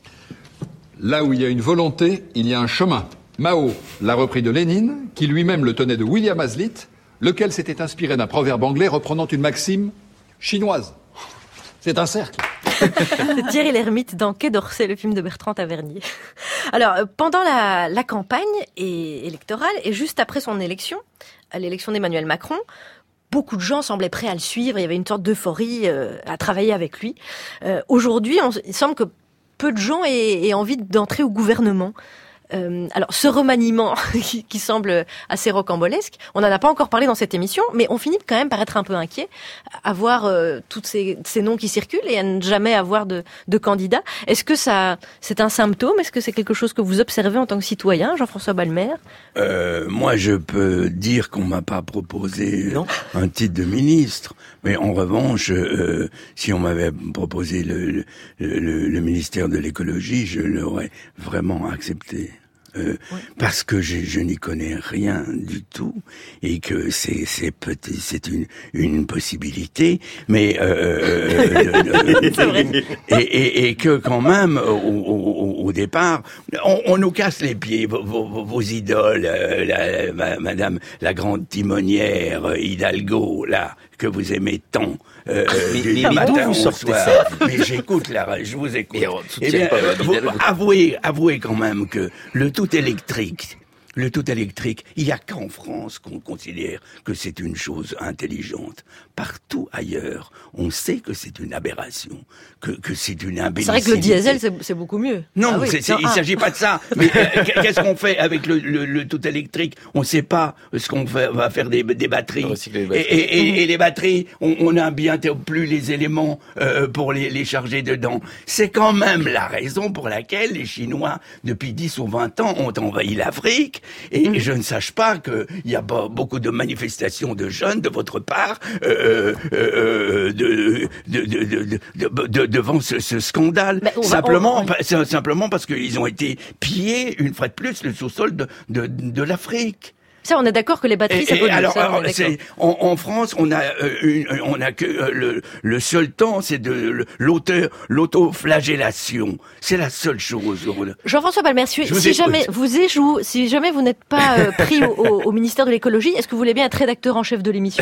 Là où il y a une volonté, il y a un chemin. Mao l'a repris de Lénine, qui lui-même le tenait de William Hazlitt, lequel s'était inspiré d'un proverbe anglais reprenant une maxime chinoise. C'est un cercle. Thierry Lhermitte dans Quai d'Orsay, le film de Bertrand Tavernier. Alors, pendant la, la campagne et, électorale et juste après son élection, à l'élection d'Emmanuel Macron, beaucoup de gens semblaient prêts à le suivre. Il y avait une sorte d'euphorie euh, à travailler avec lui. Euh, aujourd'hui, on, il semble que peu de gens aient, aient envie d'entrer au gouvernement. Euh, alors, ce remaniement qui, qui semble assez rocambolesque, on n'en a pas encore parlé dans cette émission, mais on finit quand même par être un peu inquiet à voir euh, tous ces, ces noms qui circulent et à ne jamais avoir de, de candidats. Est-ce que ça, c'est un symptôme? Est-ce que c'est quelque chose que vous observez en tant que citoyen, Jean-François Balmer? Euh, moi, je peux dire qu'on m'a pas proposé non. un titre de ministre, mais en revanche, euh, si on m'avait proposé le, le, le, le ministère de l'écologie, je l'aurais vraiment accepté. Euh, oui. Parce que je, je n'y connais rien du tout et que c'est c'est petit c'est une une possibilité, mais euh, euh, euh, et, et, et que quand même au, au, au départ on, on nous casse les pieds vos, vos, vos idoles, euh, la, ma, Madame la grande timonière Hidalgo là que vous aimez tant. Euh, mais du mais, matin mais vous sortez soir. Ça mais j'écoute là, je vous écoute. Eh bien, euh, vous, avouez, avouez quand même que le tout électrique, le tout électrique, il y a qu'en France qu'on considère que c'est une chose intelligente. Partout ailleurs, on sait que c'est une aberration, que, que c'est une imbécilité. C'est vrai que le diesel, c'est, c'est beaucoup mieux. Non, ah oui, c'est, c'est, il ne s'agit pas de ça. Mais euh, qu'est-ce qu'on fait avec le, le, le tout électrique? On ne sait pas ce qu'on fait, va faire des, des batteries. Les batteries. Et, et, et, et les batteries, on, on a bientôt plus les éléments euh, pour les, les charger dedans. C'est quand même la raison pour laquelle les Chinois, depuis dix ou vingt ans, ont envahi l'Afrique. Et mmh. je ne sache pas qu'il y a pas beaucoup de manifestations de jeunes de votre part euh, euh, de, de, de, de, de, de, devant ce, ce scandale. Va, simplement, on, on... simplement parce qu'ils ont été pillés une fois de plus le sous-sol de, de, de l'Afrique. Ça, on est d'accord que les batteries, ça pollue. Alors, ça, alors c'est, en, en France, on a euh, une, on a que euh, le, le seul temps, c'est de l'auteur, l'autoflagellation. C'est la seule chose. Jean-François Balmer, si jamais vous échouez, si jamais vous n'êtes pas euh, pris au, au, au ministère de l'écologie, est-ce que vous voulez bien être rédacteur en chef de l'émission?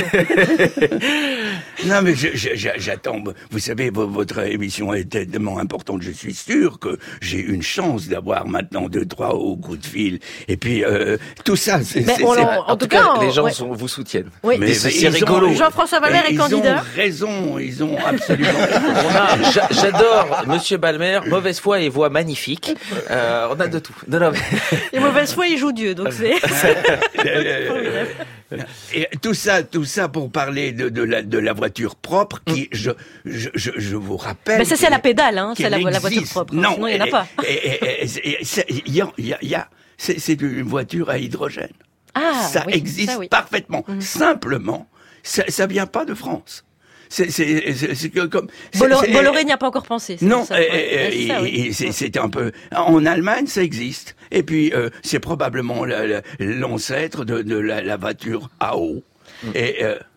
Non, mais je, je, j'attends. Vous savez, votre émission est tellement importante. Je suis sûr que j'ai une chance d'avoir maintenant deux, trois hauts coups de fil. Et puis euh, tout ça, c'est. c'est en, en, en tout cas, cas les gens ouais. sont, vous soutiennent. Oui. Mais c'est, c'est rigolo. Jean-François Balmer est ils candidat. Ils ont raison, ils ont absolument on a, j'a, J'adore Monsieur Balmer, mauvaise foi et voix magnifique. Euh, on a de tout. Non, non, mais... Et mauvaise foi, il joue Dieu, donc c'est... Et tout ça, tout ça pour parler de, de, la, de la voiture propre qui, je, je, je, je vous rappelle... Mais ça, c'est la pédale, hein, c'est la, la voiture propre. Non, sinon, il n'y en a pas. Il y a, il y a, y a c'est, c'est une voiture à hydrogène. Ah, ça oui, existe ça, oui. parfaitement. Mmh. Simplement, ça, ça vient pas de France. C'est, c'est, c'est, c'est que comme. Bolloré, c'est, Bolloré n'y a pas encore pensé. C'est non, ça, et, et, et, ça, oui. c'est, c'est un peu. En Allemagne, ça existe. Et puis, euh, c'est probablement la, la, l'ancêtre de, de la, la voiture à eau. Mmh. Et euh,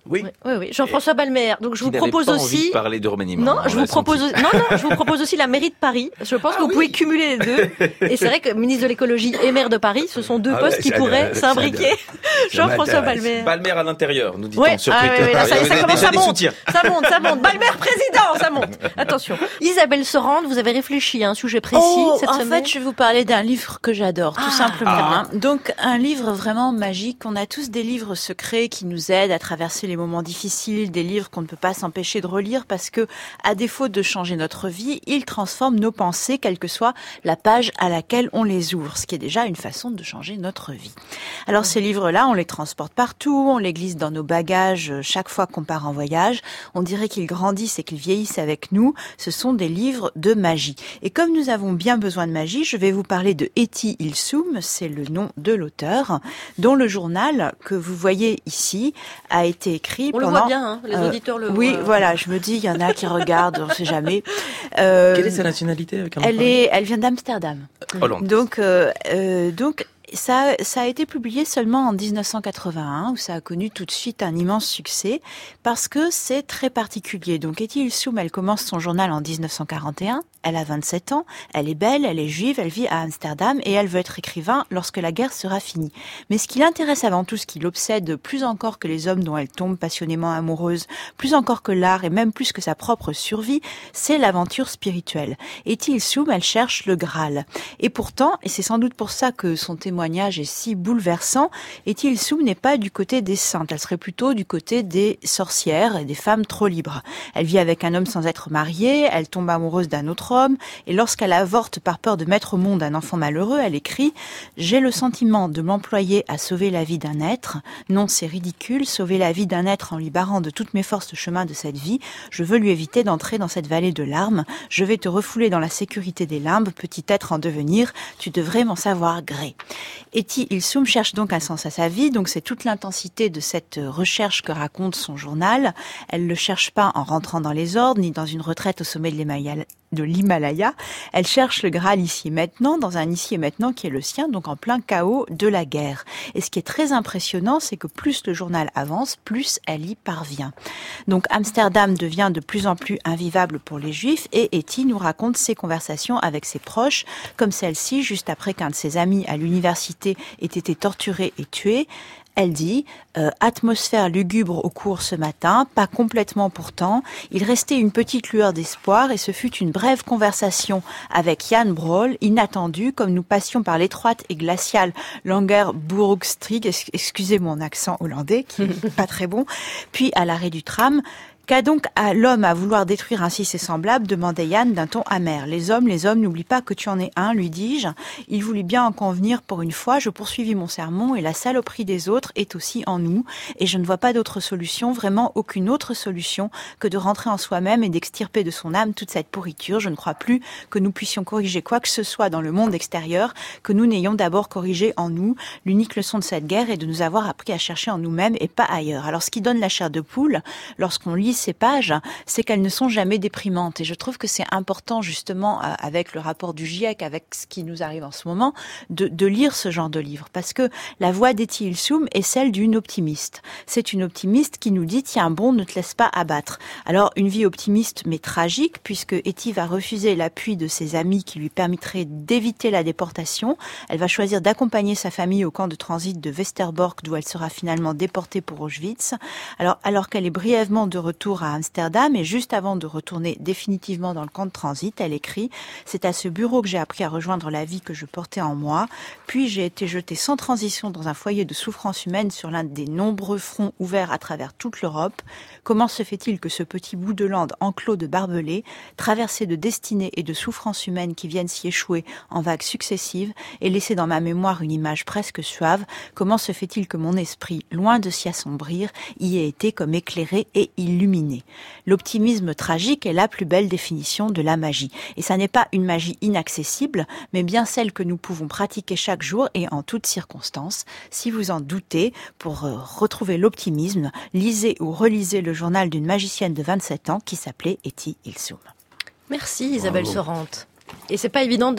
Oui. Oui, oui, oui. Jean-François Balmer. Donc je Qui vous propose n'avait pas envie aussi. de parler de remaniement. Non, on je l'a vous propose. senti. Non, non, je vous propose aussi la mairie de Paris. Je pense que vous pouvez cumuler les deux. Et c'est vrai que ministre de l'écologie et maire de Paris, ce sont deux Ah postes ouais, qui ça- pourraient ça- s'imbriquer. ça Jean-François m'intéresse. Balmer. Balmer à l'intérieur, nous dit-on Ouais. sur Ah, Twitter. ouais, ouais, là, ça, Il y ça avait commence, déjà ça des monte, soutiens. ça monte, ça monte. Balmer président, ça monte. Attention. Isabelle Sorand, vous avez réfléchi à un sujet précis Oh, cette en semaine. fait, je vais vous parler d'un livre que j'adore, tout Ah. simplement. Ah. hein. Donc, un livre vraiment magique. On a tous des livres secrets qui nous aident à traverser les moments difficiles, des livres qu'on ne peut pas s'empêcher de relire parce que, à défaut de changer notre vie, ils transforment nos pensées, quelle que soit la page à laquelle on les ouvre, ce qui est déjà une façon de changer notre vie. Alors, ces livres-là, on les transporte partout, on les glisse dans nos bagages chaque fois qu'on part en voyage. On dirait qu'ils grandissent et qu'ils vieillissent avec nous. Ce sont des livres de magie. Et comme nous avons bien besoin de magie, je vais vous parler de Etty Hillesum, c'est le nom de l'auteur, dont le journal que vous voyez ici a été écrit On le pendant... voit bien, hein, les auditeurs le Oui, voient. voilà, je me dis, il y en a qui regardent, on sait jamais. Euh, Quelle est sa nationalité avec un Elle nom est, elle vient d'Amsterdam. Hollande. Donc, euh, euh, donc. Ça, ça a été publié seulement en dix-neuf cent quatre-vingt-un, où ça a connu tout de suite un immense succès, parce que c'est très particulier. Donc, Etty Hillesum, elle commence son journal en dix-neuf cent quarante et un, elle a vingt-sept ans, elle est belle, elle est juive, elle vit à Amsterdam, et elle veut être écrivain lorsque la guerre sera finie. Mais ce qui l'intéresse avant tout, ce qui l'obsède plus encore que les hommes dont elle tombe passionnément amoureuse, plus encore que l'art, et même plus que sa propre survie, c'est l'aventure spirituelle. Etty Hillesum, elle cherche le Graal. Et pourtant, et c'est sans doute pour ça que son témoignage est si bouleversant, Etty Hillesum n'est pas du côté des saintes, elle serait plutôt du côté des sorcières et des femmes trop libres. Elle vit avec un homme sans être mariée, elle tombe amoureuse d'un autre homme, et lorsqu'elle avorte par peur de mettre au monde un enfant malheureux, elle écrit « J'ai le sentiment de m'employer à sauver la vie d'un être. Non, c'est ridicule, sauver la vie d'un être en lui barrant de toutes mes forces le chemin de cette vie. Je veux lui éviter d'entrer dans cette vallée de larmes. Je vais te refouler dans la sécurité des limbes, petit être en devenir. Tu devrais m'en savoir gré. » Etty Hillesum cherche donc un sens à sa vie, donc c'est toute l'intensité de cette recherche que raconte son journal. Elle ne le cherche pas en rentrant dans les ordres, ni dans une retraite au sommet de l'Himalaya. de l'Himalaya. Elle cherche le Graal ici et maintenant, dans un ici et maintenant qui est le sien, donc en plein chaos de la guerre. Et ce qui est très impressionnant, c'est que plus le journal avance, plus elle y parvient. Donc Amsterdam devient de plus en plus invivable pour les Juifs et Etty nous raconte ses conversations avec ses proches, comme celle-ci, juste après qu'un de ses amis à l'université ait été torturé et tué. Elle dit euh, « Atmosphère lugubre au cours ce matin, pas complètement pourtant. Il restait une petite lueur d'espoir et ce fut une brève conversation avec Jan Brohl, inattendue, comme nous passions par l'étroite et glaciale Langerbrugstreek, excusez mon accent hollandais, qui est pas très bon, puis à l'arrêt du tram. Qu'a donc à l'homme à vouloir détruire ainsi ses semblables, demandait Yann d'un ton amer. Les hommes, les hommes, n'oublie pas que tu en es un, lui dis-je. Il voulut bien en convenir pour une fois, je poursuivis mon sermon et la saloperie des autres est aussi en nous et je ne vois pas d'autre solution, vraiment aucune autre solution que de rentrer en soi-même et d'extirper de son âme toute cette pourriture. Je ne crois plus que nous puissions corriger quoi que ce soit dans le monde extérieur, que nous n'ayons d'abord corrigé en nous. L'unique leçon de cette guerre est de nous avoir appris à chercher en nous-mêmes et pas ailleurs. Alors ce qui donne la chair de poule, lorsqu'on lit ces pages, c'est qu'elles ne sont jamais déprimantes. Et je trouve que c'est important, justement, avec le rapport du GIEC, avec ce qui nous arrive en ce moment, de, de lire ce genre de livre. Parce que la voix d'Etty Hillesum est celle d'une optimiste. C'est une optimiste qui nous dit, tiens bon, ne te laisse pas abattre. Alors, une vie optimiste, mais tragique, puisque Etty va refuser l'appui de ses amis qui lui permettrait d'éviter la déportation. Elle va choisir d'accompagner sa famille au camp de transit de Westerbork, d'où elle sera finalement déportée pour Auschwitz. Alors, alors qu'elle est brièvement de retour à Amsterdam et juste avant de retourner définitivement dans le camp de transit, elle écrit « C'est à ce bureau que j'ai appris à rejoindre la vie que je portais en moi, puis j'ai été jetée sans transition dans un foyer de souffrance humaine sur l'un des nombreux fronts ouverts à travers toute l'Europe. Comment se fait-il que ce petit bout de lande enclos de barbelés, traversé de destinées et de souffrances humaines qui viennent s'y échouer en vagues successives et laisser dans ma mémoire une image presque suave, comment se fait-il que mon esprit, loin de s'y assombrir, y ait été comme éclairé et illuminé ?» L'optimisme tragique est la plus belle définition de la magie. Et ça n'est pas une magie inaccessible, mais bien celle que nous pouvons pratiquer chaque jour et en toutes circonstances. Si vous en doutez, pour retrouver l'optimisme, lisez ou relisez le journal d'une magicienne de vingt-sept ans qui s'appelait Etty Hillesum. Merci Isabelle Bravo. Sorante. Et c'est pas évident de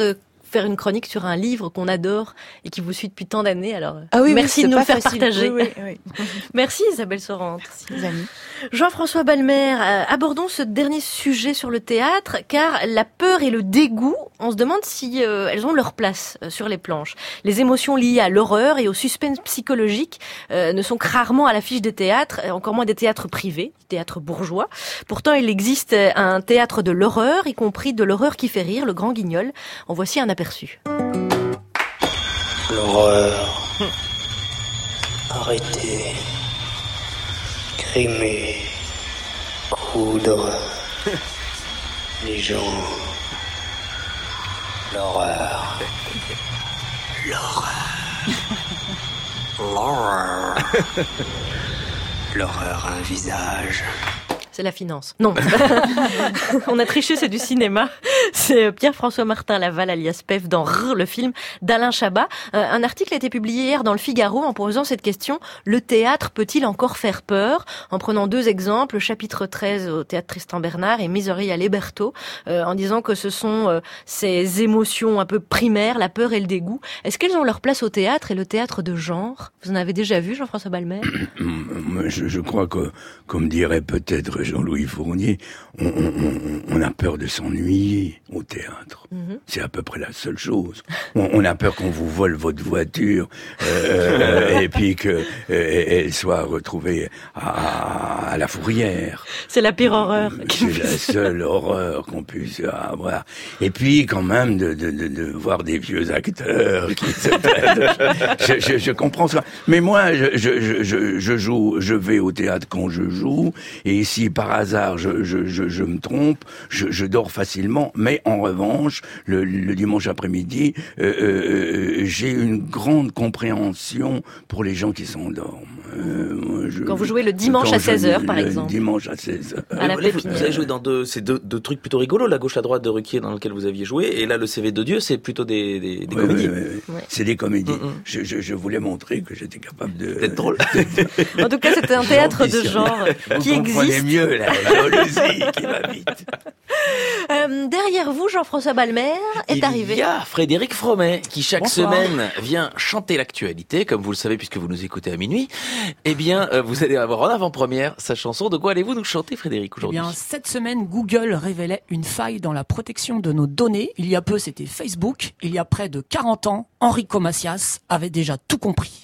faire une chronique sur un livre qu'on adore et qui vous suit depuis tant d'années. Alors, Ah oui, merci oui, de nous c'est le faire pas facile. partager. Oui, oui, oui. Merci Isabelle Sorante. Les amis. Jean-François Balmer, euh, abordons ce dernier sujet sur le théâtre, car la peur et le dégoût, on se demande si euh, elles ont leur place euh, sur les planches. Les émotions liées à l'horreur et au suspense psychologique euh, ne sont que rarement à l'affiche des théâtres, encore moins des théâtres privés, des théâtres bourgeois. Pourtant, il existe un théâtre de l'horreur, y compris de l'horreur qui fait rire, le Grand Guignol. En voici un aperçu. L'horreur. Arrêtez. Grimer. Coudre. Les gens. L'horreur. L'horreur. L'horreur. L'horreur a un visage. C'est la finance. Non. On a triché, c'est du cinéma. C'est Pierre-François Martin Laval, alias P E F, dans R, le film d'Alain Chabat. Euh, un article a été publié hier dans le Figaro en posant cette question. Le théâtre peut-il encore faire peur? En prenant deux exemples, chapitre treize au Théâtre Tristan Bernard et Misery à l'Héberto, euh, en disant que ce sont euh, ces émotions un peu primaires, la peur et le dégoût. Est-ce qu'elles ont leur place au théâtre et le théâtre de genre? Vous en avez déjà vu, Jean-François Balmer? je, je crois que, comme dirait peut-être Jean-Louis Fournier, on, on, on a peur de s'ennuyer au théâtre. Mm-hmm. C'est à peu près la seule chose. On, on a peur qu'on vous vole votre voiture euh, et puis que euh, elle soit retrouvée à, à la fourrière. C'est la pire horreur. C'est la seule horreur qu'on puisse avoir. Et puis quand même de, de, de, de voir des vieux acteurs qui se traitent. Je, je, je comprends ça. Mais moi, je, je, je, je joue, je vais au théâtre quand je joue. Et si par hasard je, je, je, je me trompe, je, je dors facilement. Mais en revanche, le, le dimanche après-midi, euh, euh, j'ai une grande compréhension pour les gens qui s'endorment. Euh, moi, je, quand vous jouez le dimanche à seize heures, par le exemple. Dimanche à seize heures. À la vous, vous avez joué dans deux, c'est deux, deux trucs plutôt rigolos, la gauche, la droite de Ruquier dans lequel vous aviez joué, et là le C V de Dieu, c'est plutôt des, des, des ouais, comédies. Ouais, ouais, ouais. Ouais. C'est des comédies. Mm-hmm. Je, je, je voulais montrer que j'étais capable de... D'être drôle. En tout cas, c'était un théâtre de genre qui vous comprenez existe. mieux la jalousie qui m'habite. Euh, derrière vous, Jean-François Balmer est Il arrivé. Il y a Frédéric Fromet qui chaque Bonsoir. semaine vient chanter l'actualité, comme vous le savez puisque vous nous écoutez à minuit. Eh bien, euh, vous allez avoir en avant-première sa chanson. De quoi allez-vous nous chanter, Frédéric, aujourd'hui? Eh bien, cette semaine, Google révélait une faille dans la protection de nos données. Il y a peu, c'était Facebook. Il y a près de quarante ans, Enrico Macias avait déjà tout compris.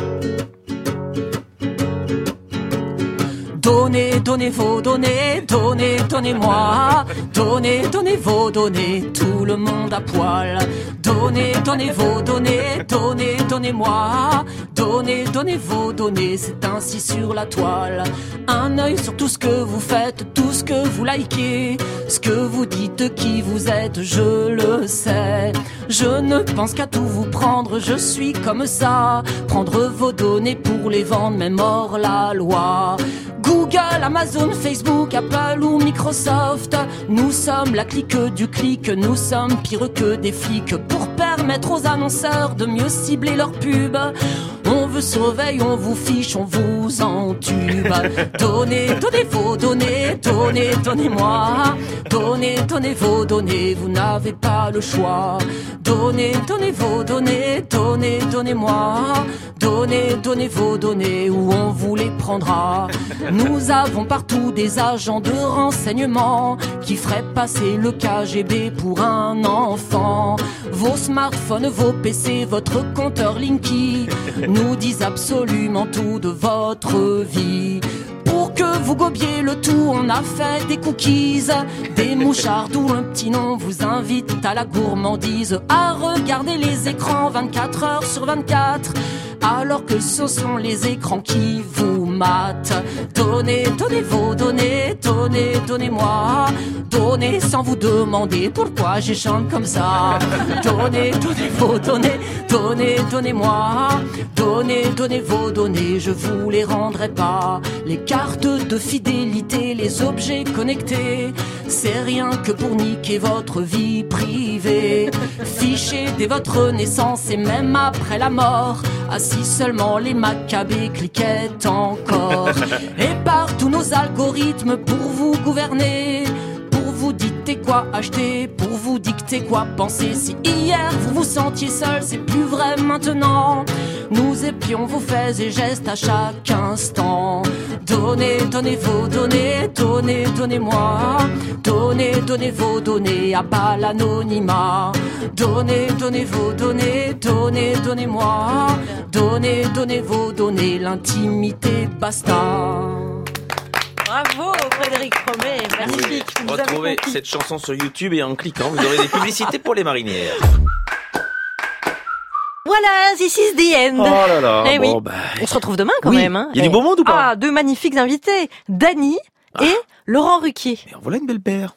Donnez, donnez vos données, donnez, donnez-moi. Donnez, donnez vos données, tout le monde à poil. Donnez, donnez vos données, donnez, donnez-moi. Donnez, donnez vos données, c'est ainsi sur la toile. Un œil sur tout ce que vous faites, tout ce que vous likez. Ce que vous dites, qui vous êtes, je le sais. Je ne pense qu'à tout vous prendre, je suis comme ça. Prendre vos données pour les vendre, même hors la loi. Google, Amazon, Facebook, Apple ou Microsoft. Nous sommes la clique du clic, nous sommes pire que des flics. Pour permettre aux annonceurs de mieux cibler leurs pubs, on vous surveille, on vous fiche, on vous entube. Donnez, donnez vos données, donnez, donnez-moi. Donnez, donnez vos données, vous n'avez pas le choix. Donnez, donnez vos données, donnez, donnez-moi. Donnez, donnez vos données, où on vous les prendra. Nous avons partout des agents de renseignement qui feraient passer le K G B pour un enfant. Vos smartphones, vos P C, votre compteur Linky nous disent absolument tout de votre vie. Pour que vous gobiez le tout, on a fait des cookies, des mouchards d'où un petit nom vous invite à la gourmandise, à regarder les écrans vingt-quatre heures sur vingt-quatre, alors que ce sont les écrans qui vous matent. Donnez, donnez vos données, donnez, donnez-moi. Donnez sans vous demander pourquoi je chante comme ça. Donnez, donnez vos données, donnez, donnez-moi. Donnez, donnez vos données, je vous les rendrai pas. Les cartes de fidélité, les objets connectés, c'est rien que pour niquer votre vie privée. Fichez dès votre naissance et même après la mort, assis seulement les macabées cliquaient encore. Et par tous nos algorithmes pour vous gouverner, pour vous dicter quoi acheter, pour vous dicter écoutez quoi penser. Si hier vous vous sentiez seul, c'est plus vrai maintenant. Nous épions vos faits et gestes à chaque instant. Donnez, donnez vos données, donnez, donnez-moi. Donnez, donnez vos données, à bas l'anonymat. Donnez, donnez vos données, donnez, donnez-moi. Donnez, donnez vos données, l'intimité basta. Bravo Frédéric Fromet, magnifique. Vous pouvez retrouver cette chanson sur YouTube et en cliquant, vous aurez des publicités pour les marinières. Voilà, this is the end. Oh là là, Eh bon, oui. bah, On se retrouve demain quand oui. même. Hein. Il y a du beau monde ou pas? Ah, deux magnifiques invités, Dany et Laurent Ruquier. Voilà une belle paire.